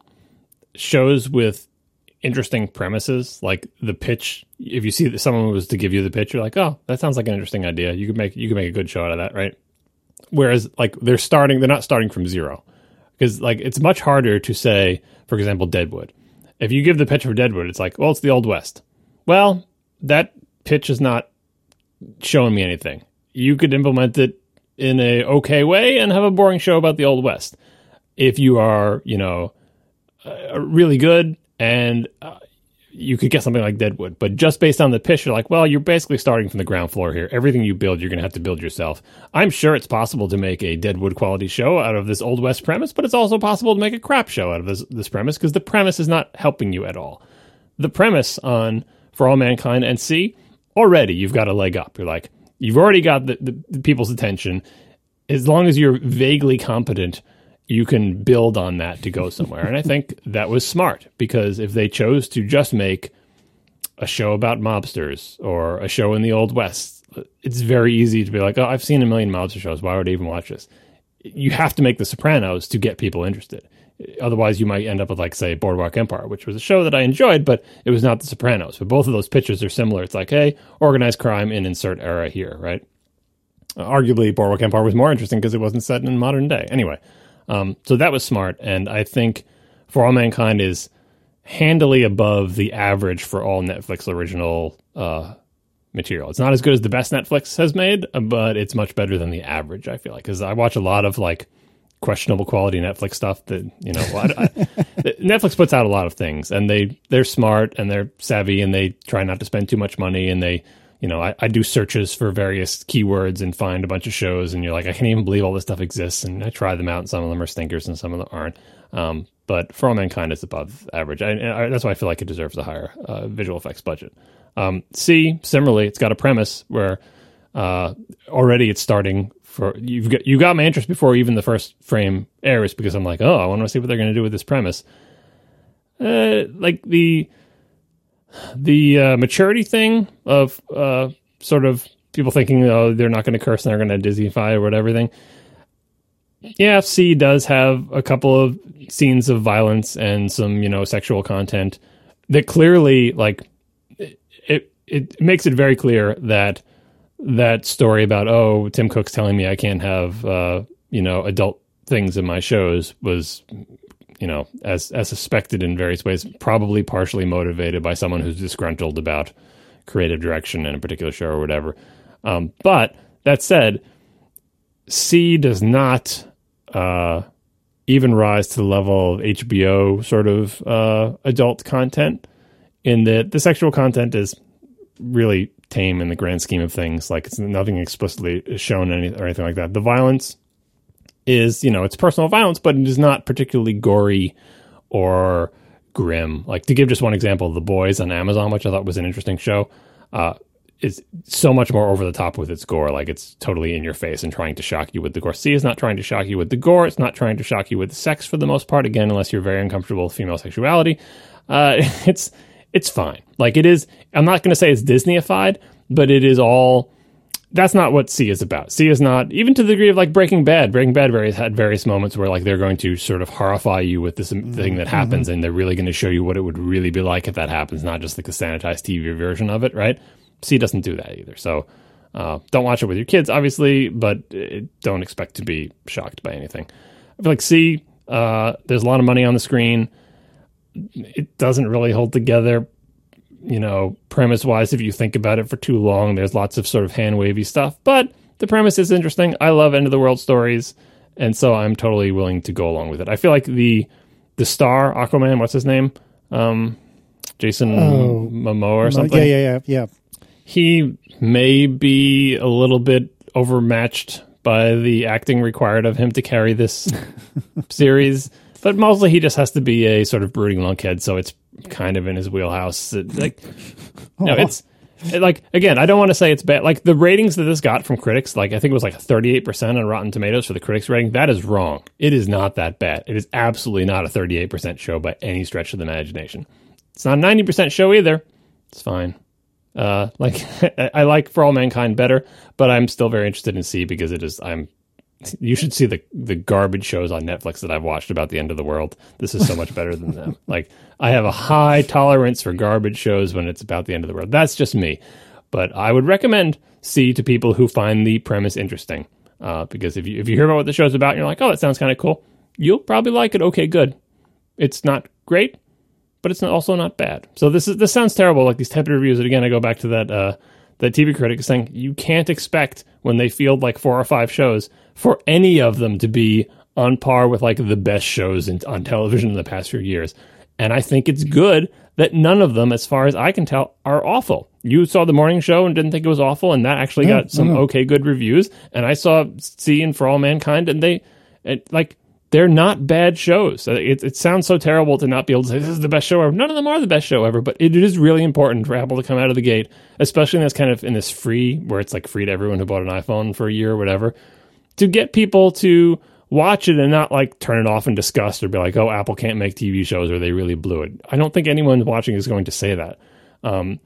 shows with interesting premises. Like the pitch, if you see that someone was to give you the pitch, you're like, oh, that sounds like an interesting idea. You could make, you could make a good show out of that, right? Whereas like they're starting, they're not starting from zero. Because like it's much harder to say, for example, Deadwood. If you give the pitch for Deadwood, it's like, well, it's the Old West. Well, that pitch is not showing me anything. You could implement it in a okay way and have a boring show about the Old West. If you are, you know, uh, really good and uh, you could get something like Deadwood. But just based on the pitch, you're like, well, you're basically starting from the ground floor here. Everything you build, you're going to have to build yourself. I'm sure it's possible to make a Deadwood quality show out of this Old West premise, but it's also possible to make a crap show out of this, this premise, because the premise is not helping you at all. The premise on For All Mankind and C, already you've got a leg up. You're like, you've already got the, the, the people's attention. As long as you're vaguely competent, you can build on that to go somewhere. And I think that was smart, because if they chose to just make a show about mobsters or a show in the Old West, it's very easy to be like, oh, I've seen a million mobster shows. Why would I even watch this? You have to make The Sopranos to get people interested. Otherwise, you might end up with, like, say, Boardwalk Empire, which was a show that I enjoyed, but it was not The Sopranos. But both of those pitches are similar. It's like, hey, organized crime in insert era here, right? Uh, arguably, Boardwalk Empire was more interesting because it wasn't set in modern day. Anyway. Um, so that was smart, and I think For All Mankind is handily above the average for all Netflix original uh, material. It's not as good as the best Netflix has made, but it's much better than the average, I feel like, because I watch a lot of like questionable quality Netflix stuff that, you know, I, I, Netflix puts out a lot of things, and they, they're smart and they're savvy, and they try not to spend too much money, and they, you know, I, I do searches for various keywords and find a bunch of shows, and you're like, I can't even believe all this stuff exists, and I try them out, and some of them are stinkers and some of them aren't. Um, but For All Mankind is above average. I, I, that's why I feel like it deserves a higher uh, visual effects budget. Um, C, similarly, it's got a premise where uh, already it's starting for, you've got, you got my interest before even the first frame airs, because I'm like, oh, I want to see what they're going to do with this premise. Uh, like the... The uh, maturity thing of uh, sort of people thinking, oh, they're not going to curse and they're going to Disneyfy or whatever thing. Yeah, C does have a couple of scenes of violence and some, you know, sexual content that clearly, like, it, it, it makes it very clear that that story about, oh, Tim Cook's telling me I can't have, uh, you know, adult things in my shows was... you know, as as suspected in various ways, probably partially motivated by someone who's disgruntled about creative direction in a particular show or whatever. Um, but that said, C does not uh, even rise to the level of H B O sort of uh, adult content. in that the sexual content is really tame in the grand scheme of things. Like, it's nothing explicitly shown any, or anything like that. The violence is, you know, it's personal violence, but it is not particularly gory or grim. Like, to give just one example, The Boys on Amazon, which I thought was an interesting show, uh, is so much more over the top with its gore. Like, it's totally in your face and trying to shock you with the gore. See is not trying to shock you with the gore. It's not trying to shock you with the sex for the most part. Again, unless you're very uncomfortable with female sexuality, uh, it's it's fine. Like, it is. I'm not going to say it's Disneyified, but it is all. That's not what C is about. C is not, even to the degree of like Breaking Bad. Breaking Bad various, had various moments where like they're going to sort of horrify you with this mm-hmm. thing that happens, mm-hmm. and they're really going to show you what it would really be like if that happens, not just like the sanitized T V version of it, right? C doesn't do that either. So uh, don't watch it with your kids, obviously, but uh, don't expect to be shocked by anything. I feel like C, uh, there's a lot of money on the screen. It doesn't really hold together, you know, premise-wise. If you think about it for too long, there's lots of sort of hand-wavy stuff, but the premise is interesting. I love end-of-the-world stories, and so I'm totally willing to go along with it. I feel like the the star, Aquaman, what's his name? Um, Jason oh, Momoa or something? Yeah, yeah, yeah, yeah. He may be a little bit overmatched by the acting required of him to carry this series, but mostly he just has to be a sort of brooding lunkhead, so it's kind of in his wheelhouse. It, like, no, it's it, like, again, I don't want to say it's bad. Like, the ratings that this got from critics, like, I think it was like thirty-eight percent on Rotten Tomatoes for the critics rating. That is wrong. It is not that bad. It is absolutely not a thirty-eight percent show by any stretch of the imagination. It's not a ninety percent show either. It's fine. Uh, like, I like For All Mankind better, but I'm still very interested in C because it is, I'm, you should see the, the garbage shows on Netflix that I've watched about the end of the world. This is so much better than them. Like, I have a high tolerance for garbage shows when it's about the end of the world. That's just me. But I would recommend C to people who find the premise interesting. Uh, because if you, if you hear about what the show's about and you're like, oh, that sounds kind of cool, you'll probably like it. Okay, good. It's not great, but it's also not bad. So this is this sounds terrible, like these tepid reviews. And again, I go back to that uh, that T V critic saying you can't expect when they field like four or five shows for any of them to be on par with like the best shows in, on television in the past few years. And I think it's good that none of them, as far as I can tell, are awful. You saw the morning show and didn't think it was awful, and that actually no, got some no. okay, good reviews. And I saw C and For All Mankind, and they it, like. They're not bad shows. It, it sounds so terrible to not be able to say this is the best show ever. None of them are the best show ever, but it is really important for Apple to come out of the gate, especially in this kind of in this free, where it's like free to everyone who bought an iPhone for a year or whatever, to get people to watch it and not like turn it off in disgust or be like, oh, Apple can't make T V shows or they really blew it. I don't think anyone watching is going to say that. Um,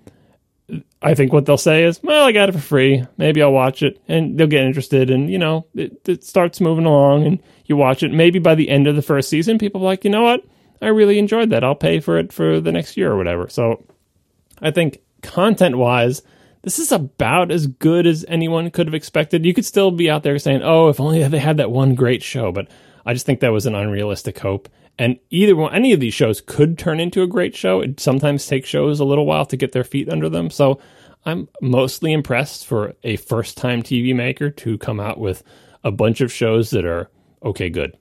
I think what they'll say is, well, I got it for free. Maybe I'll watch it. And they'll get interested. And, you know, it, it starts moving along and you watch it. Maybe by the end of the first season, people are like, you know what? I really enjoyed that. I'll pay for it for the next year or whatever. So I think content-wise, this is about as good as anyone could have expected. You could still be out there saying, oh, if only they had that one great show. But I just think that was an unrealistic hope. And either one, any of these shows could turn into a great show. It sometimes takes shows a little while to get their feet under them. So I'm mostly impressed for a first-time T V maker to come out with a bunch of shows that are okay, good.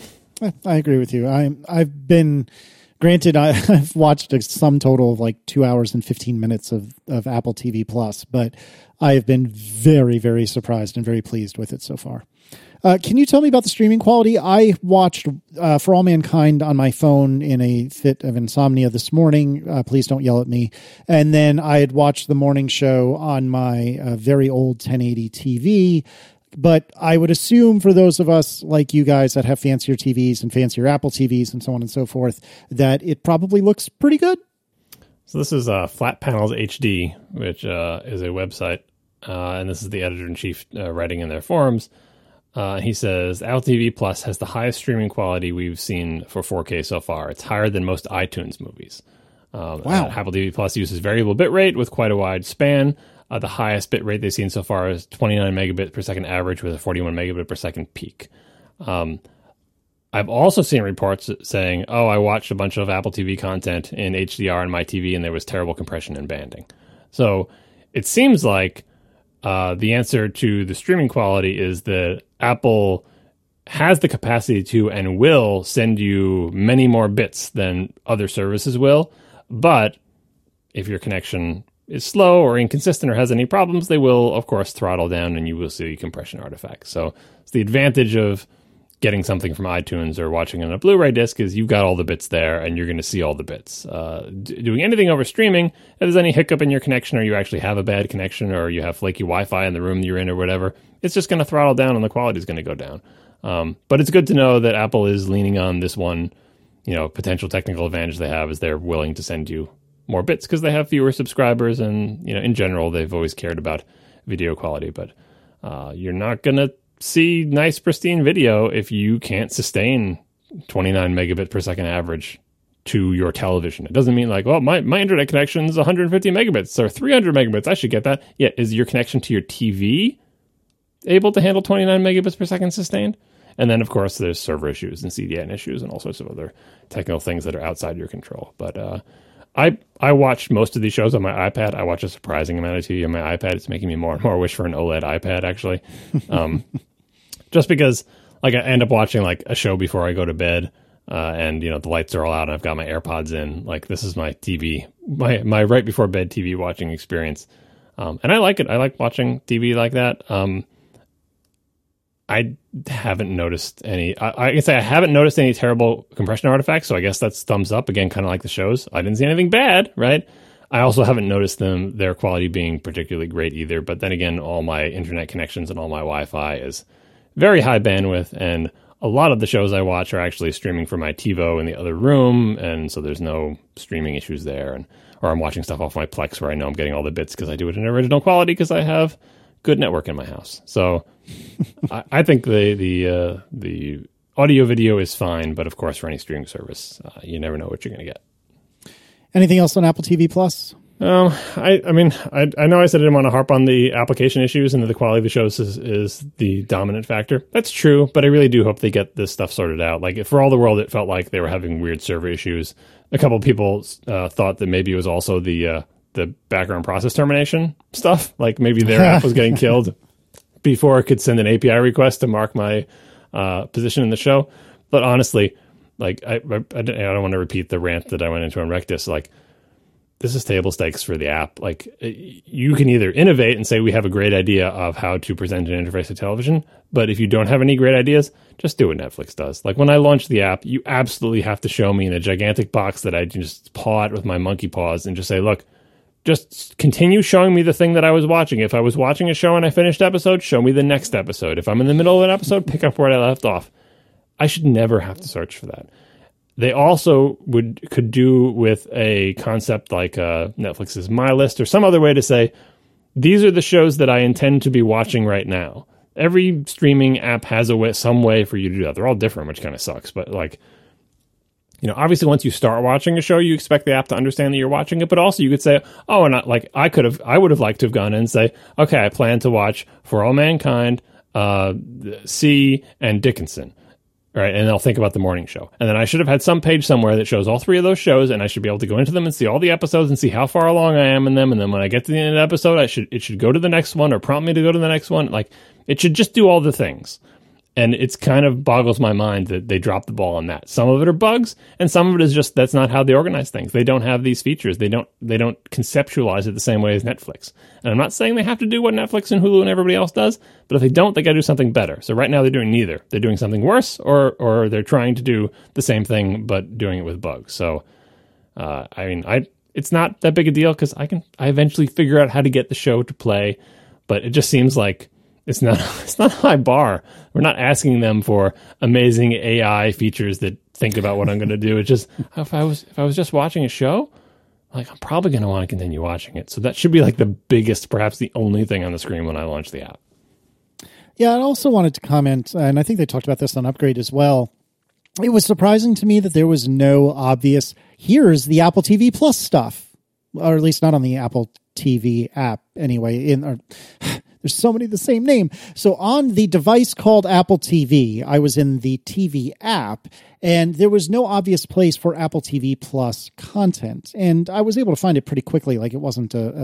I agree with you. I, I've been, granted, I, I've watched a sum total of like two hours and fifteen minutes of, of Apple T V Plus, but I have been very, very surprised and very pleased with it so far. Uh, can you tell me about the streaming quality? I watched uh, For All Mankind on my phone in a fit of insomnia this morning. Uh, please don't yell at me. And then I had watched the morning show on my uh, very old ten eighty T V. But I would assume for those of us like you guys that have fancier T Vs and fancier Apple T Vs and so on and so forth, that it probably looks pretty good. So this is uh, Flat Panels H D, which uh, is a website. Uh, and this is the editor-in-chief uh, writing in their forums. Uh, he says, Apple T V Plus has the highest streaming quality we've seen for four K so far. It's higher than most iTunes movies. Um, wow. Uh, Apple T V Plus uses variable bitrate with quite a wide span. Uh, the highest bitrate they've seen so far is twenty-nine megabit per second average with a forty-one megabit per second peak. Um, I've also seen reports saying, oh, I watched a bunch of Apple T V content in H D R on my T V and there was terrible compression and banding. So it seems like uh, the answer to the streaming quality is that Apple has the capacity to and will send you many more bits than other services will, but if your connection is slow or inconsistent or has any problems, they will, of course, throttle down and you will see compression artifacts. So it's the advantage of getting something from iTunes or watching on a Blu-ray disc is you've got all the bits there and you're going to see all the bits. Uh, d- doing anything over streaming, if there's any hiccup in your connection or you actually have a bad connection or you have flaky Wi-Fi in the room you're in or whatever, it's just going to throttle down and the quality is going to go down. Um, but it's good to know that Apple is leaning on this one, you know, potential technical advantage they have is they're willing to send you more bits because they have fewer subscribers and, you know, in general, they've always cared about video quality. But uh, you're not going to see nice pristine video if you can't sustain twenty-nine megabit per second average to your television. It doesn't mean like, well, my, my internet connection is one hundred fifty megabits or three hundred megabits. I should get that. Yeah, is your connection to your T V able to handle twenty-nine megabits per second sustained? And then, of course, there's server issues and C D N issues and all sorts of other technical things that are outside your control. But uh, I I watch most of these shows on my iPad. I watch a surprising amount of T V on my iPad. It's making me more and more wish for an OLED iPad, actually. Um, just because, like, I end up watching, like, a show before I go to bed, uh, and, you know, the lights are all out and I've got my AirPods in. Like, this is my T V, my, my right before bed T V watching experience. Um, and I like it. I like watching T V like that. Um, I haven't noticed any, I, I can say I haven't noticed any terrible compression artifacts, so I guess that's thumbs up, again, kind of like the shows. I didn't see anything bad, right? I also haven't noticed them, their quality being particularly great either, but then again, all my internet connections and all my Wi-Fi is very high bandwidth, and a lot of the shows I watch are actually streaming from my TiVo in the other room, and so there's no streaming issues there, and or I'm watching stuff off my Plex where I know I'm getting all the bits because I do it in original quality because I have good network in my house. So I, I think the the uh, the audio video is fine, but of course for any streaming service, uh, you never know what you're going to get. Anything else on Apple T V Plus? Um, I, I mean, I, I know I said I didn't want to harp on the application issues and that the quality of the shows is, is the dominant factor. That's true, but I really do hope they get this stuff sorted out. Like, for all the world, it felt like they were having weird server issues. A couple of people uh, thought that maybe it was also the uh, the background process termination stuff. Like, maybe their app was getting killed before it could send an A P I request to mark my uh, position in the show. But honestly, like, I, I, I don't want to repeat the rant that I went into on Rectus. Like, this is table stakes for the app. Like, you can either innovate and say we have a great idea of how to present an interface to television, but if you don't have any great ideas, just do what Netflix does. Like, when I launched the app, you absolutely have to show me in a gigantic box that I can just paw at with my monkey paws and just say, look, just continue showing me the thing that I was watching. If I was watching a show and I finished episode, show me the next episode. If I'm in the middle of an episode, pick up where I left off. I should never have to search for that. They also would could do with a concept like uh, Netflix's My List or some other way to say, these are the shows that I intend to be watching right now. Every streaming app has a way, some way for you to do that. They're all different, which kind of sucks. But, like, you know, obviously once you start watching a show, you expect the app to understand that you're watching it. But also you could say, oh, and I, like I could have, I would have liked to have gone in and say, okay, I plan to watch For All Mankind, uh, C, and Dickinson. Right, and they'll think about the morning show. And then I should have had some page somewhere that shows all three of those shows, and I should be able to go into them and see all the episodes and see how far along I am in them. And then when I get to the end of the episode, I should it should go to the next one or prompt me to go to the next one. Like, it should just do all the things. And it's kind of boggles my mind that they dropped the ball on that. Some of it are bugs, and some of it is just that's not how they organize things. They don't have these features. They don't they don't conceptualize it the same way as Netflix. And I'm not saying they have to do what Netflix and Hulu and everybody else does, but if they don't, they got to do something better. So right now they're doing neither. They're doing something worse, or or they're trying to do the same thing but doing it with bugs. So uh, I mean, I it's not that big a deal because I can I eventually figure out how to get the show to play, but it just seems like It's not it's not a high bar. We're not asking them for amazing A I features that think about what I'm going to do. It's just if I was if I was just watching a show, like, I'm probably going to want to continue watching it. So that should be like the biggest, perhaps the only thing on the screen when I launch the app. Yeah, I also wanted to comment, and I think they talked about this on Upgrade as well. It was surprising to me that there was no obvious, here's the Apple T V Plus stuff, or at least not on the Apple T V app anyway. In or, There's so many of the same name. So on the device called Apple T V, I was in the T V app, and there was no obvious place for Apple T V Plus content. And I was able to find it pretty quickly. Like, it wasn't a,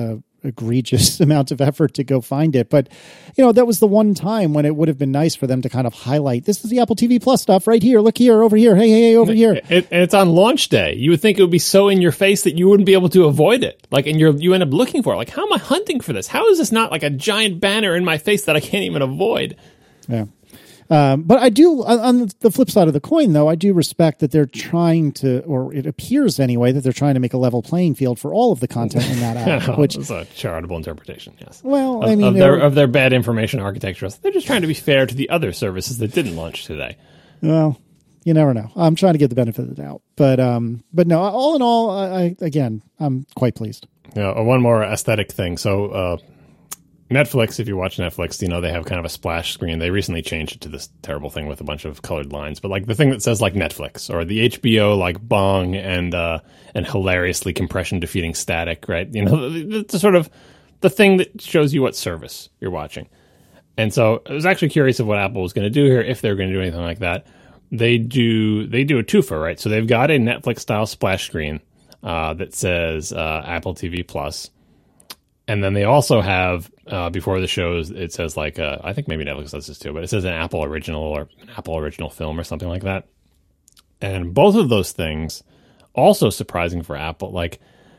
egregious amount of effort to go find it. But, you know, that was the one time when it would have been nice for them to kind of highlight, this is the Apple T V Plus stuff right here. Look here, over here. Hey, hey, hey, over here. It, and it's on launch day. You would think it would be so in your face that you wouldn't be able to avoid it. Like, and you're, you end up looking for it. Like, how am I hunting for this? How is this not like a giant banner in my face that I can't even avoid? Yeah. Um, but I do, on the flip side of the coin, though, I do respect that they're trying to, or it appears anyway, that they're trying to make a level playing field for all of the content in that app. Which is a charitable interpretation, yes. Well, of, I mean, of their, of their bad information architecture. They're just trying to be fair to the other services that didn't launch today. Well, you never know. I'm trying to get the benefit of the doubt. But, um, but no, all in all, I, again, I'm quite pleased. Yeah, one more aesthetic thing. So, uh, Netflix, if you watch Netflix, you know, they have kind of a splash screen. They recently changed it to this terrible thing with a bunch of colored lines. But like the thing that says like Netflix or the H B O like bong and uh, and hilariously compression defeating static, right? You know, the, the sort of the thing that shows you what service you're watching. And so I was actually curious of what Apple was going to do here, if they were going to do anything like that. They do they do a twofer, right? So they've got a Netflix style splash screen uh, that says uh, Apple T V Plus. And then they also have, uh, before the shows, it says like, uh, I think maybe Netflix does this too, but it says an Apple original or an Apple original film or something like that. And both of those things, also surprising for Apple, like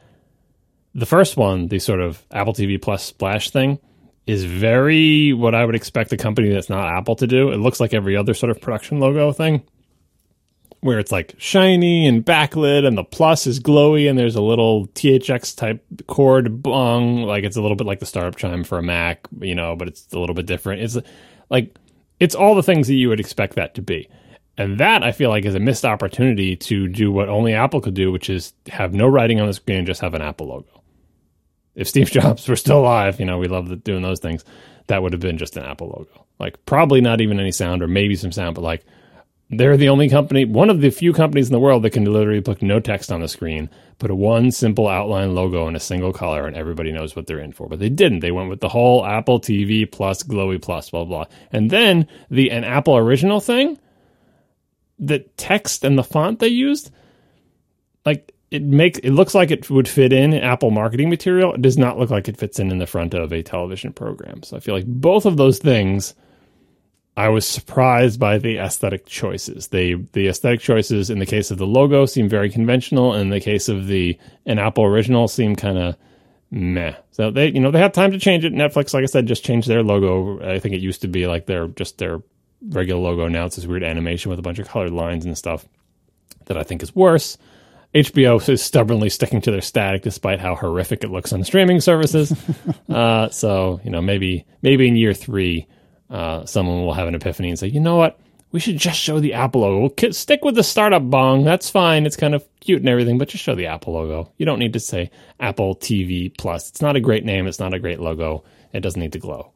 the first one, the sort of Apple T V Plus splash thing, is very what I would expect a company that's not Apple to do. It looks like every other sort of production logo thing, where it's like shiny and backlit and the plus is glowy and there's a little T H X type cord bong. Like it's a little bit like the startup chime for a Mac, you know, but it's a little bit different. It's like, it's all the things that you would expect that to be. And that I feel like is a missed opportunity to do what only Apple could do, which is have no writing on the screen and just have an Apple logo. If Steve Jobs were still alive, you know, we love doing those things. That would have been just an Apple logo. Like probably not even any sound or maybe some sound, but like, they're the only company, one of the few companies in the world that can literally put no text on the screen, put a one simple outline logo in a single color, and everybody knows what they're in for. But they didn't. They went with the whole Apple T V Plus, glowy plus, blah, blah. And then the an Apple original thing, the text and the font they used, like it makes it looks like it would fit in Apple marketing material. It does not look like it fits in in the front of a television program. So I feel like both of those things, I was surprised by the aesthetic choices. They, the aesthetic choices in the case of the logo seem very conventional. In the case of the an Apple original seem kind of meh. So they, you know, they had time to change it. Netflix, like I said, just changed their logo. I think it used to be like their just their regular logo. Now it's this weird animation with a bunch of colored lines and stuff that I think is worse. H B O is stubbornly sticking to their static despite how horrific it looks on the streaming services. uh, so, you know, maybe maybe in year three, Uh, someone will have an epiphany and say, you know what, we should just show the Apple logo. We'll k- stick with the startup bong. That's fine. It's kind of cute and everything, but just show the Apple logo. You don't need to say Apple T V Plus. It's not a great name. It's not a great logo. It doesn't need to glow.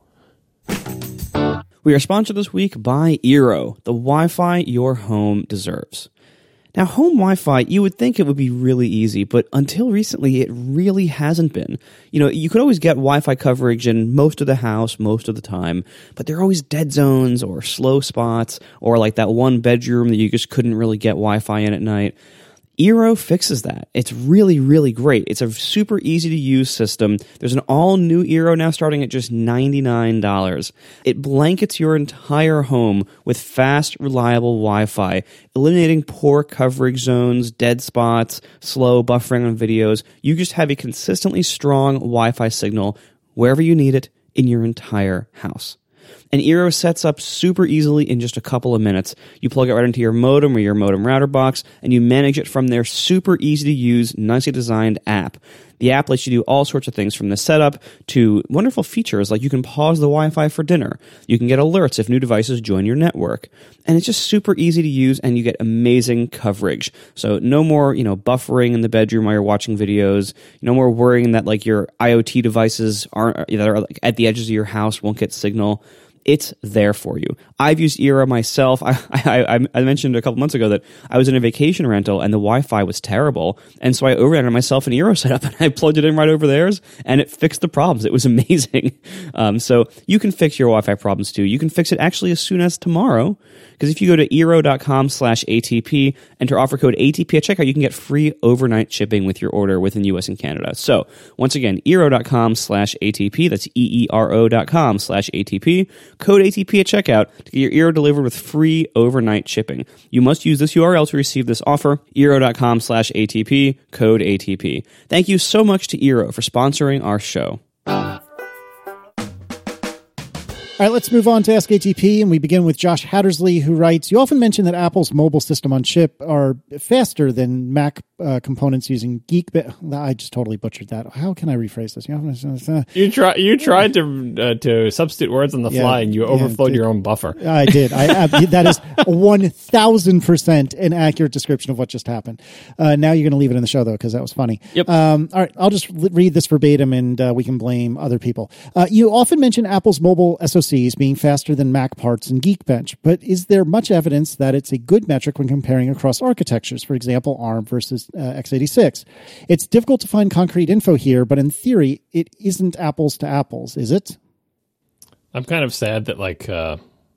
We are sponsored this week by Eero, the Wi-Fi your home deserves. Now, home Wi-Fi, you would think it would be really easy, but until recently, it really hasn't been. You know, you could always get Wi-Fi coverage in most of the house, most of the time, but there are always dead zones or slow spots or like that one bedroom that you just couldn't really get Wi-Fi in at night. Eero fixes that. It's really, really great. It's a super easy to use system. There's an all-new Eero now starting at just ninety-nine dollars. It blankets your entire home with fast, reliable Wi-Fi, eliminating poor coverage zones, dead spots, slow buffering on videos. You just have a consistently strong Wi-Fi signal wherever you need it in your entire house. And Eero sets up super easily in just a couple of minutes. You plug it right into your modem or your modem router box, and you manage it from their super easy-to-use, nicely designed app. The app lets you do all sorts of things from the setup to wonderful features like you can pause the Wi-Fi for dinner. You can get alerts if new devices join your network. And it's just super easy to use, and you get amazing coverage. So no more, you know, buffering in the bedroom while you're watching videos. No more worrying that like your IoT devices aren't that are like at the edges of your house won't get signal. it's there for you. I've used Eero myself. I, I, I mentioned a couple months ago that I was in a vacation rental and the Wi-Fi was terrible. And so I overnighted myself an Eero setup and I plugged it in right over theirs and it fixed the problems. It was amazing. Um, so you can fix your Wi-Fi problems too. You can fix it actually as soon as tomorrow. Because if you go to Eero.com slash ATP, enter offer code A T P at checkout, you can get free overnight shipping with your order within U S and Canada. So once again, Eero.com slash ATP, that's E-E-R-O dot com slash ATP, code A T P at checkout to get your Eero delivered with free overnight shipping. You must use this U R L to receive this offer, Eero.com slash ATP, code A T P. Thank you so much to Eero for sponsoring our show. All right, let's move on to Ask A T P, and we begin with Josh Hattersley, who writes, you often mention that Apple's mobile system on chip are faster than Mac uh, components using Geekbench. I just totally butchered that. How can I rephrase this? You, you, try, you tried to uh, to substitute words on the yeah, fly, and you overflowed yeah, your own buffer. I did. I, I That is one thousand percent an accurate description of what just happened. Uh, now you're going to leave it in the show, though, because that was funny. Yep. Um, all right, I'll just read this verbatim, and uh, we can blame other people. Uh, you often mention Apple's mobile S O Cs being faster than Mac parts in Geekbench, but is there much evidence that it's a good metric when comparing across architectures, for example, ARM versus uh, x eighty-six? It's difficult to find concrete info here, but in theory, it isn't apples to apples, is it? I'm kind of sad that like uh,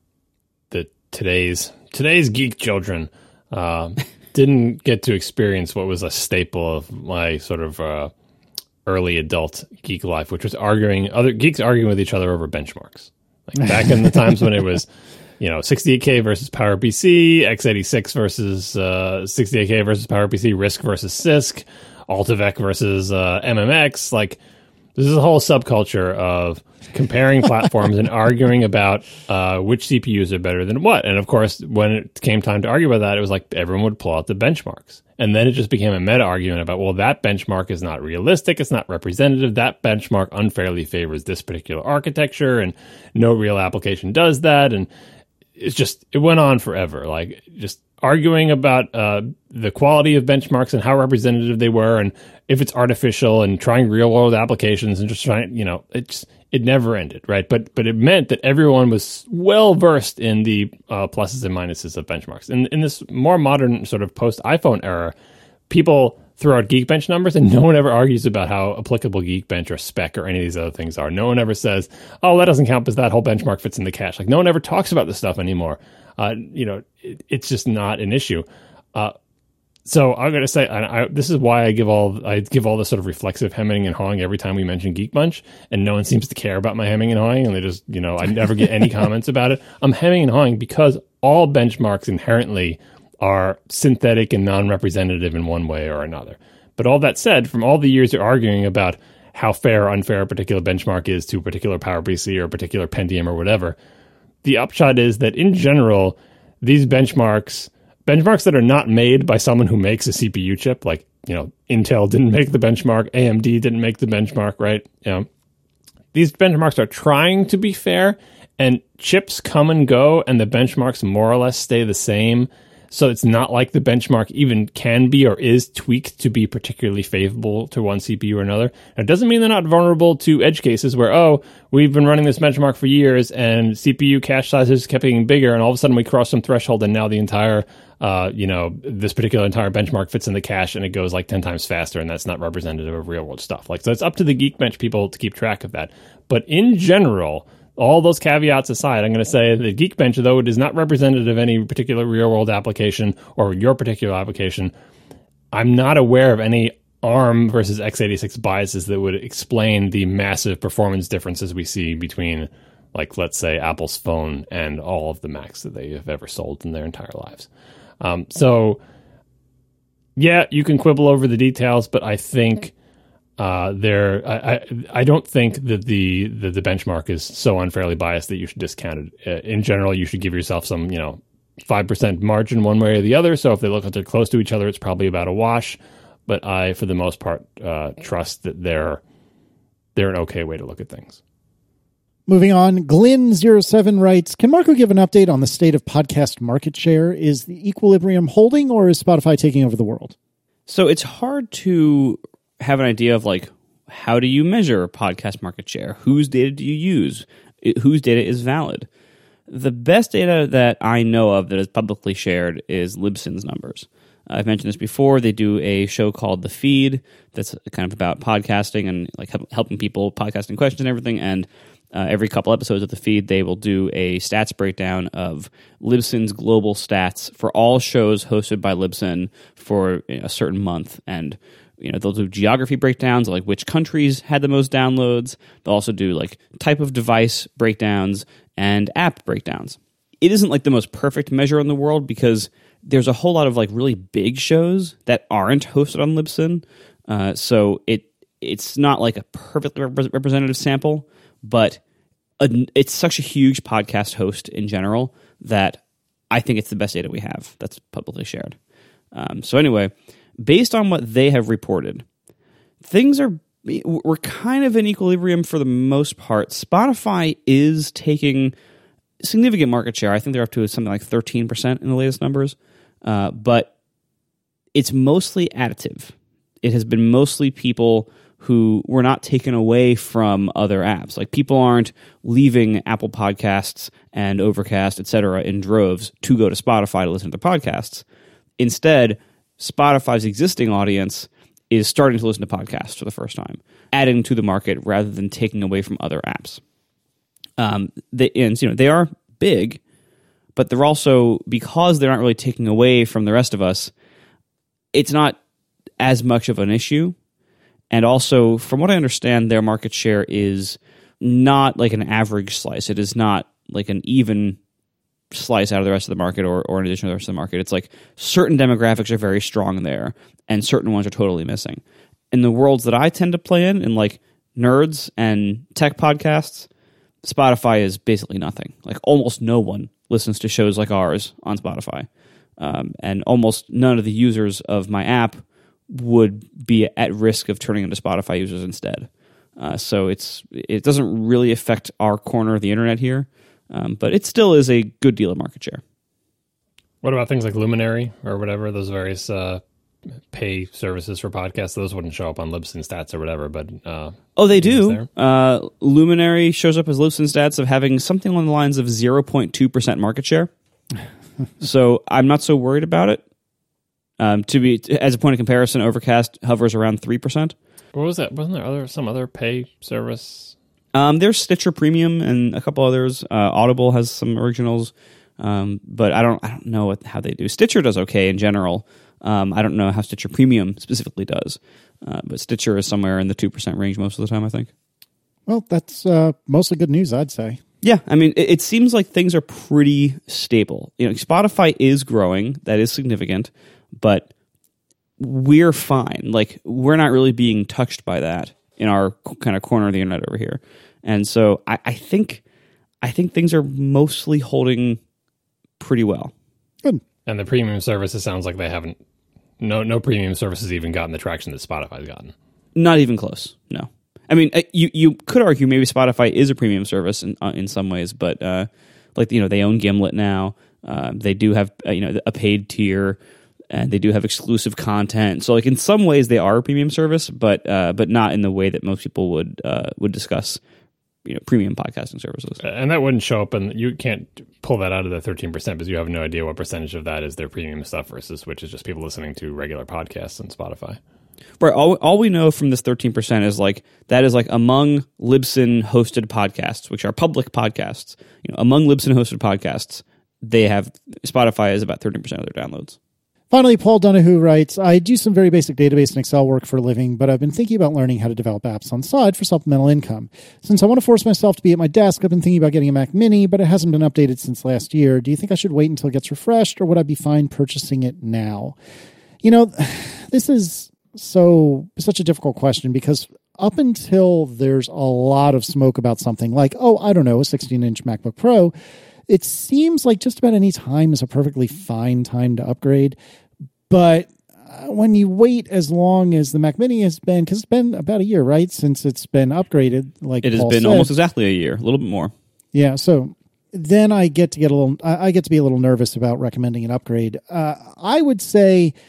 that today's today's geek children uh, didn't get to experience what was a staple of my sort of uh, early adult geek life, which was arguing other geeks arguing with each other over benchmarks. Like back in the times when it was, you know, sixty-eight K versus PowerPC, x eighty-six versus uh, sixty-eight K versus PowerPC, RISC versus CISC, AltiVec versus uh, M M X. Like, this is a whole subculture of comparing platforms and arguing about uh, which C P Us are better than what. And of course, when it came time to argue about that, it was like everyone would pull out the benchmarks. And then it just became a meta argument about, well, that benchmark is not realistic. It's not representative. That benchmark unfairly favors this particular architecture, and no real application does that. And it's just, it went on forever. Like, just arguing about uh, the quality of benchmarks and how representative they were, and if it's artificial, and trying real world applications, and just trying, you know, it's, it never ended, right? But but it meant that everyone was well versed in the uh, pluses and minuses of benchmarks. And in this more modern sort of post iPhone era, people throw out Geekbench numbers, and no one ever argues about how applicable Geekbench or Spec or any of these other things are. No one ever says, "Oh, that doesn't count because that whole benchmark fits in the cache." Like, no one ever talks about this stuff anymore. Uh, you know, it, it's just not an issue. Uh, So I'm going to say, I, I, this is why I give all I give all this sort of reflexive hemming and hawing every time we mention Geekbench, and no one seems to care about my hemming and hawing, and they just, you know, I never get any comments about it. I'm hemming and hawing because all benchmarks inherently are synthetic and non-representative in one way or another. But all that said, from all the years you're arguing about how fair or unfair a particular benchmark is to a particular PowerPC or a particular Pentium or whatever, the upshot is that in general, these benchmarks... benchmarks that are not made by someone who makes a C P U chip, like, you know, Intel didn't make the benchmark, A M D didn't make the benchmark, right? You know, these benchmarks are trying to be fair, and chips come and go, and the benchmarks more or less stay the same. So it's not like the benchmark even can be or is tweaked to be particularly favorable to one C P U or another. It doesn't mean they're not vulnerable to edge cases where, oh, we've been running this benchmark for years and C P U cache sizes kept getting bigger, and all of a sudden we cross some threshold and now the entire, uh, you know, this particular entire benchmark fits in the cache and it goes like ten times faster, and that's not representative of real world stuff. Like, so it's up to the Geekbench people to keep track of that. But in general, all those caveats aside, I'm going to say that Geekbench, though it is not representative of any particular real-world application or your particular application, I'm not aware of any ARM versus x eighty-six biases that would explain the massive performance differences we see between, like, let's say, Apple's phone and all of the Macs that they have ever sold in their entire lives. Um, so, yeah, you can quibble over the details, but I think... Uh, there, I, I, I don't think that the, the the benchmark is so unfairly biased that you should discount it. Uh, in general, you should give yourself some, you know, five percent margin one way or the other. So if they look like they're close to each other, it's probably about a wash. But I, for the most part, uh, trust that they're they're an okay way to look at things. Moving on, Glyn zero seven writes, can Marco give an update on the state of podcast market share? Is the equilibrium holding, or is Spotify taking over the world? So it's hard to have an idea of, like, how do you measure podcast market share? Whose data do you use? it, whose data is valid. The best data that I know of that is publicly shared is Libsyn's numbers. Uh, I've mentioned this before. They do a show called The Feed that's kind of about podcasting and like help, helping people podcasting questions and everything. And uh, every couple episodes of The Feed, they will do a stats breakdown of Libsyn's global stats for all shows hosted by Libsyn for you know, a certain month. And you know they'll do geography breakdowns, like which countries had the most downloads. They'll also do like type of device breakdowns and app breakdowns. It isn't like the most perfect measure in the world because there's a whole lot of like really big shows that aren't hosted on Libsyn. Uh, so it it's not like a perfectly rep- representative sample, but a, it's such a huge podcast host in general that I think it's the best data we have that's publicly shared. Um, so anyway, based on what they have reported, things are we're kind of in equilibrium for the most part. Spotify is taking significant market share. I think they're up to something like thirteen percent in the latest numbers, uh, but it's mostly additive. It has been mostly people who were not taken away from other apps. Like people aren't leaving Apple Podcasts and Overcast, et cetera, in droves to go to Spotify to listen to their podcasts. Instead, Spotify's existing audience is starting to listen to podcasts for the first time, adding to the market rather than taking away from other apps. Um, they, and you know they are big, but they're also, because they're not really taking away from the rest of us, it's not as much of an issue. And also, from what I understand, their market share is not like an average slice. It is not like an even slice out of the rest of the market or, or in addition to the rest of the market. It's like certain demographics are very strong there and certain ones are totally missing. In the worlds that I tend to play in, in like nerds and tech podcasts, Spotify is basically nothing. Like almost no one listens to shows like ours on Spotify. Um, and almost none of the users of my app would be at risk of turning into Spotify users instead. Uh, so it's it doesn't really affect our corner of the internet here. Um, but it still is a good deal of market share. What about things like Luminary or whatever, those various uh, pay services for podcasts? Those wouldn't show up on Libsyn stats or whatever, but... Uh, oh, they do. Uh, Luminary shows up as Libsyn stats of having something along the lines of zero point two percent market share. So I'm not so worried about it. Um, to be As a point of comparison, Overcast hovers around three percent. What was that? Wasn't there other some other pay service... Um, there's Stitcher Premium and a couple others. Uh, Audible has some originals, um, but I don't I don't know what, how they do. Stitcher does okay in general. Um, I don't know how Stitcher Premium specifically does, uh, but Stitcher is somewhere in the two percent range most of the time, I think. Well, that's uh, mostly good news, I'd say. Yeah, I mean, it, it seems like things are pretty stable. You know, Spotify is growing. That is significant, but we're fine. Like, we're not really being touched by that in our kind of corner of the internet over here. And so I, I think I think things are mostly holding pretty well. Good. And the premium services sounds like they haven't, no no premium services even gotten the traction that Spotify's gotten. Not even close, no. I mean, you you could argue maybe Spotify is a premium service in uh, in some ways, but uh, like, you know, they own Gimlet now. Uh, they do have, uh, you know, a paid tier, and they do have exclusive content. So, like, in some ways, they are a premium service, but uh, but not in the way that most people would uh, would discuss, you know, premium podcasting services. And that wouldn't show up, and you can't pull that out of the thirteen percent because you have no idea what percentage of that is their premium stuff versus which is just people listening to regular podcasts on Spotify. Right. All, all we know from this thirteen percent is like that is like among Libsyn hosted podcasts, which are public podcasts. You know, among Libsyn hosted podcasts, they have Spotify is about thirteen percent of their downloads. Finally, Paul Donahue writes, I do some very basic database and Excel work for a living, but I've been thinking about learning how to develop apps on the side for supplemental income. Since I want to force myself to be at my desk, I've been thinking about getting a Mac Mini, but it hasn't been updated since last year. Do you think I should wait until it gets refreshed, or would I be fine purchasing it now? You know, this is so such a difficult question because up until there's a lot of smoke about something like, oh, I don't know, a sixteen-inch MacBook Pro, it seems like just about any time is a perfectly fine time to upgrade. But when you wait as long as the Mac Mini has been, because it's been about a year, right, since it's been upgraded, like it has Paul been said, almost exactly a year, a little bit more. Yeah, so then I get to get a little, I get to be a little nervous about recommending an upgrade. Uh, I would say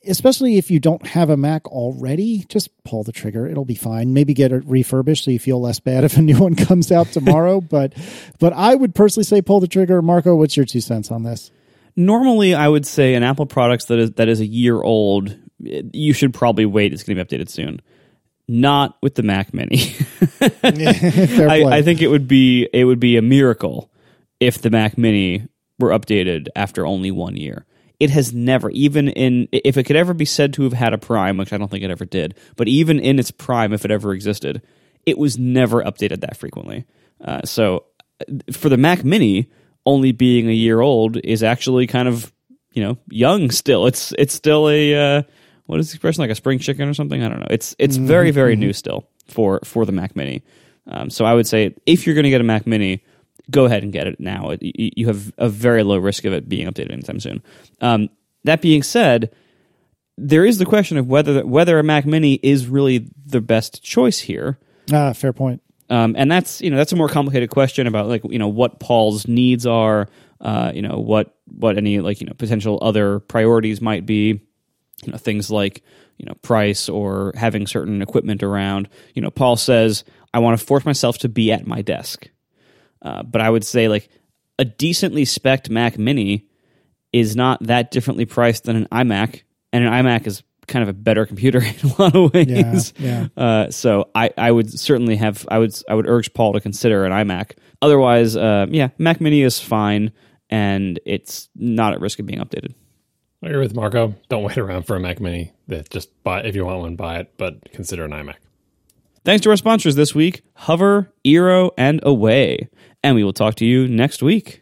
especially if you don't have a Mac already, just pull the trigger. It'll be fine. Maybe get it refurbished so you feel less bad if a new one comes out tomorrow. but but I would personally say pull the trigger. Marco, what's your two cents on this? Normally, I would say an Apple product that is that is a year old, you should probably wait. It's going to be updated soon. Not with the Mac Mini. Fair I, play. I think it would be it would be a miracle if the Mac Mini were updated after only one year. It has never, even in, if it could ever be said to have had a prime, which I don't think it ever did, but even in its prime, if it ever existed, it was never updated that frequently. Uh, so for the Mac Mini, only being a year old is actually kind of, you know, young still. It's it's still a, uh, what is the expression, like a spring chicken or something? I don't know. It's it's mm-hmm. very, very new still for, for the Mac Mini. Um, so I would say if you're going to get a Mac Mini, go ahead and get it now. It, you have a very low risk of it being updated anytime soon. Um, that being said, there is the question of whether whether a Mac Mini is really the best choice here. Ah, fair point. Um, and that's you know that's a more complicated question about like you know what Paul's needs are, uh, you know what what any like you know potential other priorities might be, you know things like you know price or having certain equipment around. You know Paul says I want to force myself to be at my desk. Uh, but I would say like a decently spec'd Mac Mini is not that differently priced than an iMac, and an iMac is kind of a better computer in a lot of ways. Yeah, yeah. Uh, so I, I would certainly have I would I would urge Paul to consider an iMac. Otherwise, uh, yeah, Mac Mini is fine, and it's not at risk of being updated. I agree with Marco. Don't wait around for a Mac Mini. Just buy if you want one, buy it, but consider an iMac. Thanks to our sponsors this week, Hover, Eero, and Away. And we will talk to you next week.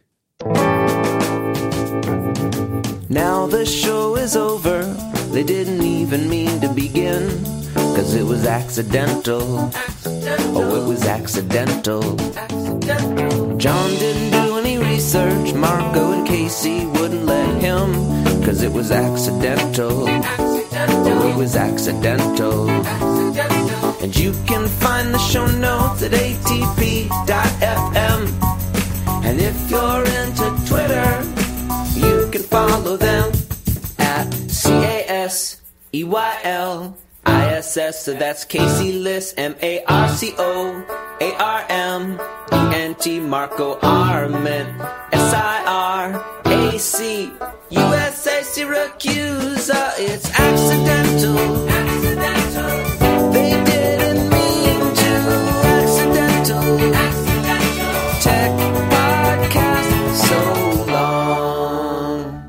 Now the show is over. They didn't even mean to begin, 'cause it was accidental. accidental. Oh, it was accidental. accidental. John didn't do any research. Marco and Casey wouldn't let him, 'cause it was accidental. accidental. Oh, it was accidental. accidental. And you can find the show notes at A T P dot F M. And if you're into Twitter, you can follow them at C A S E Y L I S S. So that's Casey Liss, M A R C O A R M E N T, Marco Arment, S I R A C U S A, Syracuse. Uh, it's accidental. Accidental. They didn't mean to. Accidental. Accidental. Tech podcast so long.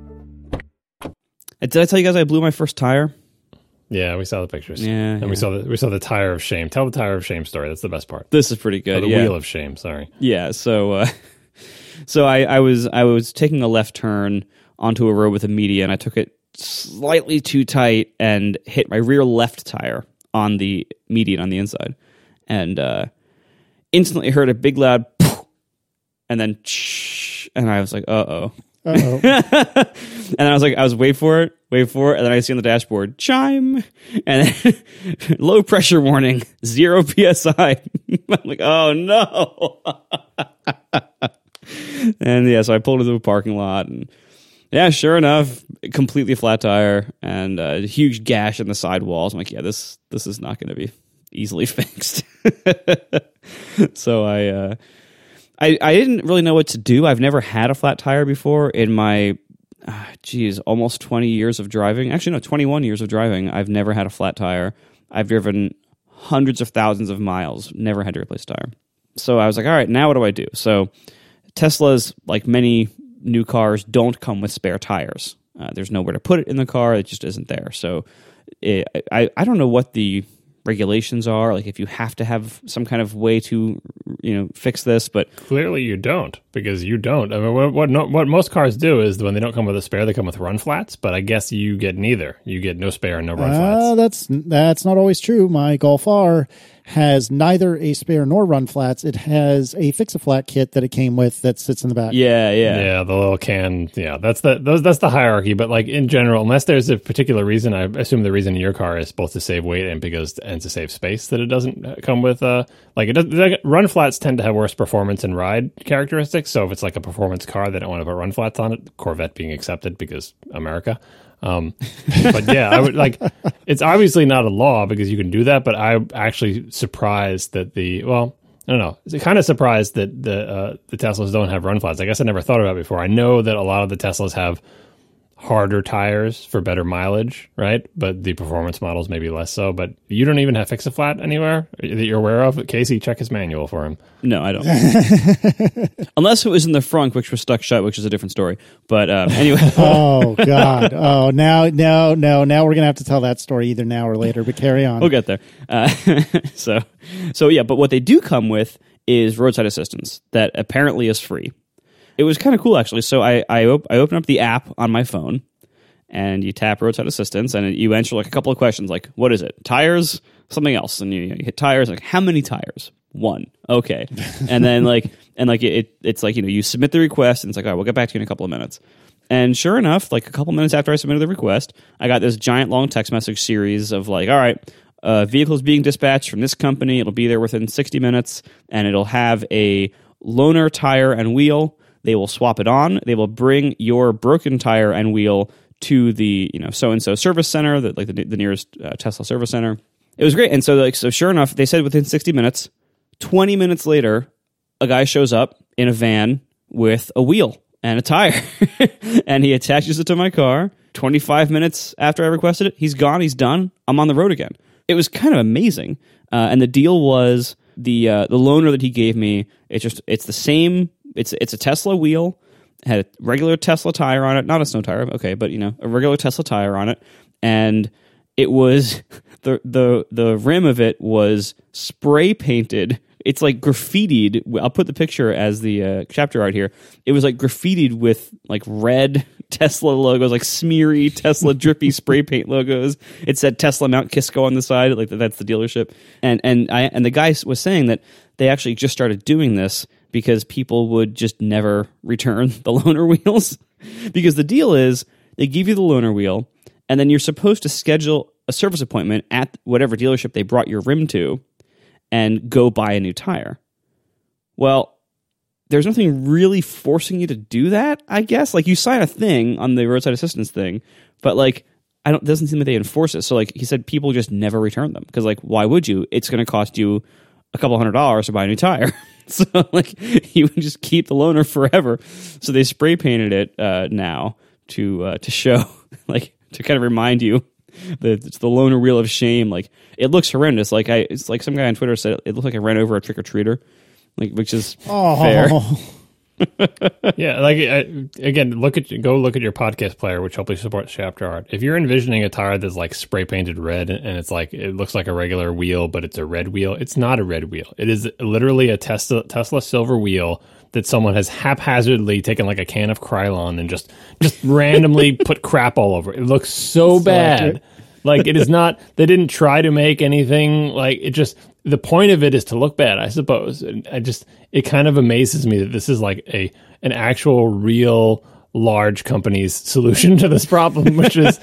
Did I tell you guys I blew my first tire? Yeah, we saw the pictures. Yeah, and yeah. we saw the we saw the tire of shame. Tell the tire of shame story. That's the best part. This is pretty good. Oh, the yeah. wheel of shame. Sorry. Yeah. So, uh, so I, I was I was taking a left turn onto a road with a median. I took it slightly too tight and hit my rear left tire on the median on the inside, and uh, instantly heard a big loud, poof, and then, shh, and I was like, uh oh. Uh-oh. And I was like, I was wait for it, wait for it, and then I see on the dashboard chime, and then low pressure warning, zero P S I. I'm like, oh no. And yeah, so I pulled into a parking lot, and yeah, sure enough, completely flat tire and a huge gash in the sidewalls. I'm like, yeah, this this is not going to be easily fixed. So I. Uh, I, I didn't really know what to do. I've never had a flat tire before in my, uh, geez, almost twenty years of driving. Actually, no, twenty-one years of driving. I've never had a flat tire. I've driven hundreds of thousands of miles, never had to replace a tire. So I was like, all right, now what do I do? So Teslas, like many new cars, don't come with spare tires. Uh, there's nowhere to put it in the car. It just isn't there. So it, I, I don't know what the regulations are, like if you have to have some kind of way to, you know, fix this, but clearly you don't, because you don't. I mean, what what, no, what most cars do is when they don't come with a spare, they come with run flats. But I guess you get neither. You get no spare and no run uh, flats. That's that's not always true. My Golf R has neither a spare nor run flats. It has a fix-a-flat kit that it came with that sits in the back. Yeah, yeah, yeah. The little can. Yeah, that's the those, that's the hierarchy. But like in general, unless there's a particular reason, I assume the reason in your car is both to save weight and because and to save space, that it doesn't come with uh like it does. Like, run flats tend to have worse performance and ride characteristics. So if it's like a performance car, they don't want to put run flats on it. Corvette being accepted because America. Um, but yeah, I would like. It's obviously not a law because you can do that. But I'm actually surprised that the well, I don't know. It's kind of surprised that the uh, the Teslas don't have run flats. I guess I never thought about it before. I know that a lot of the Teslas have harder tires for better mileage, right? But the performance models maybe less so. But you don't even have Fix-A-Flat anywhere that you're aware of? Casey, check his manual for him. No, I don't. Unless it was in the front, which was stuck shut, which is a different story. But um, anyway. Oh, God. Oh, now, no, no. Now we're going to have to tell that story either now or later, but carry on. We'll get there. Uh, so, so, yeah, but what they do come with is roadside assistance that apparently is free. It was kind of cool, actually. So I I, op- I open up the app on my phone, and you tap roadside assistance, and you answer like a couple of questions, like, what is it? Tires? Something else. And you, you hit tires, like, how many tires? One. Okay. And then, like, and like it, it's like, you know, you submit the request, and it's like, all right, we'll get back to you in a couple of minutes. And sure enough, like a couple minutes after I submitted the request, I got this giant long text message series of like, all right, uh, vehicles being dispatched from this company. It'll be there within sixty minutes, and it'll have a loaner tire and wheel. They will swap it on. They will bring your broken tire and wheel to the, you know, so-and-so service center, the, like the, the nearest uh, Tesla service center. It was great. And so, like, so sure enough, they said within sixty minutes, twenty minutes later, a guy shows up in a van with a wheel and a tire. And he attaches it to my car. twenty-five minutes after I requested it, he's gone, he's done. I'm on the road again. It was kind of amazing. Uh, and the deal was the uh, the loaner that he gave me, it's just, it's the same. It's it's a Tesla wheel, had a regular Tesla tire on it, not a snow tire, okay, but you know, a regular Tesla tire on it, and it was the the the rim of it was spray painted. It's like graffitied. I'll put the picture as the uh, chapter art here. It was like graffitied with like red Tesla logos, like smeary Tesla drippy spray paint logos. It said Tesla Mount Kisco on the side, like that's the dealership. And and I and the guy was saying that they actually just started doing this because people would just never return the loaner wheels. Because the deal is, they give you the loaner wheel, and then you're supposed to schedule a service appointment at whatever dealership they brought your rim to, and go buy a new tire. Well, there's nothing really forcing you to do that, I guess. Like, you sign a thing on the roadside assistance thing, but like, I don't, it doesn't seem that they enforce it. So like he said, people just never return them. Because like, why would you? It's going to cost you a couple hundred dollars to buy a new tire. So like, you would just keep the loaner forever. So they spray painted it uh, now to uh, to show, like, to kind of remind you that it's the loaner wheel of shame. Like, it looks horrendous. Like I, it's like some guy on Twitter said it looked like I ran over a trick or treater, like, which is oh. fair. Yeah, like I, again, look at go look at your podcast player, which hopefully supports chapter art. If you're envisioning a tire that's like spray painted red and it's like it looks like a regular wheel, but it's a red wheel, it's not a red wheel. It is literally a Tesla Tesla silver wheel that someone has haphazardly taken like a can of Krylon and just just randomly put crap all over. It looks so bad. Like, it is not, they didn't try to make anything, like, it just, the point of it is to look bad, I suppose. And I just, it kind of amazes me that this is like a, an actual real large company's solution to this problem, which is,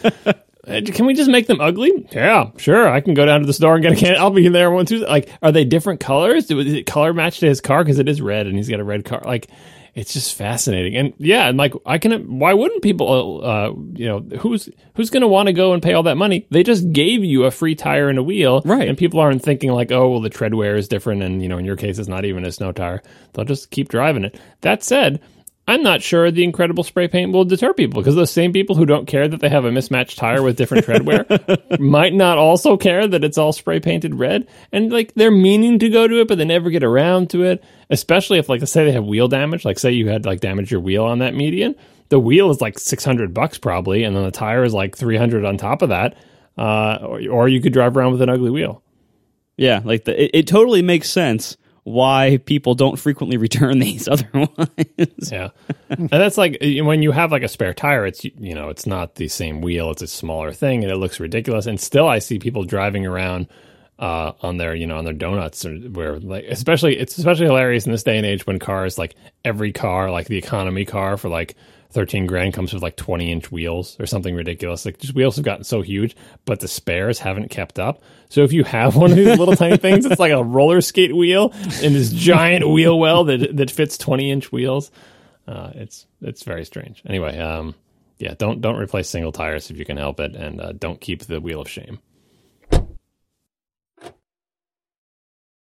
can we just make them ugly? Yeah, sure. I can go down to the store and get a can. I'll be in there one Tuesday. Like, are they different colors? Do it color match to his car? Because it is red and he's got a red car. Like, it's just fascinating. And yeah, and like, I can, why wouldn't people, uh, you know, who's, who's going to want to go and pay all that money? They just gave you a free tire and a wheel. Right. And people aren't thinking like, oh, well, the tread wear is different. And, you know, in your case, it's not even a snow tire. They'll just keep driving it. That said, I'm not sure the incredible spray paint will deter people, because those same people who don't care that they have a mismatched tire with different treadwear might not also care that it's all spray painted red. And like, they're meaning to go to it, but they never get around to it. Especially if, like, let's say they have wheel damage. Like, say you had like damaged your wheel on that median. The wheel is like six hundred bucks probably, and then the tire is like three hundred on top of that. Uh, or, or you could drive around with an ugly wheel. Yeah, like the, it, it totally makes sense why people don't frequently return these otherwise. Yeah. And that's like, when you have like a spare tire, it's, you know, it's not the same wheel, it's a smaller thing and it looks ridiculous. And still I see people driving around uh, on their, you know, on their donuts, or where, like, especially, it's especially hilarious in this day and age when cars, like every car, like the economy car for like thirteen grand comes with like twenty inch wheels or something ridiculous. Like, just wheels have gotten so huge, but the spares haven't kept up. So if you have one of these little tiny things, it's like a roller skate wheel and this giant wheel well that that fits twenty inch wheels. Uh, it's it's very strange. Anyway, um, yeah, don't don't replace single tires if you can help it, and uh, don't keep the wheel of shame.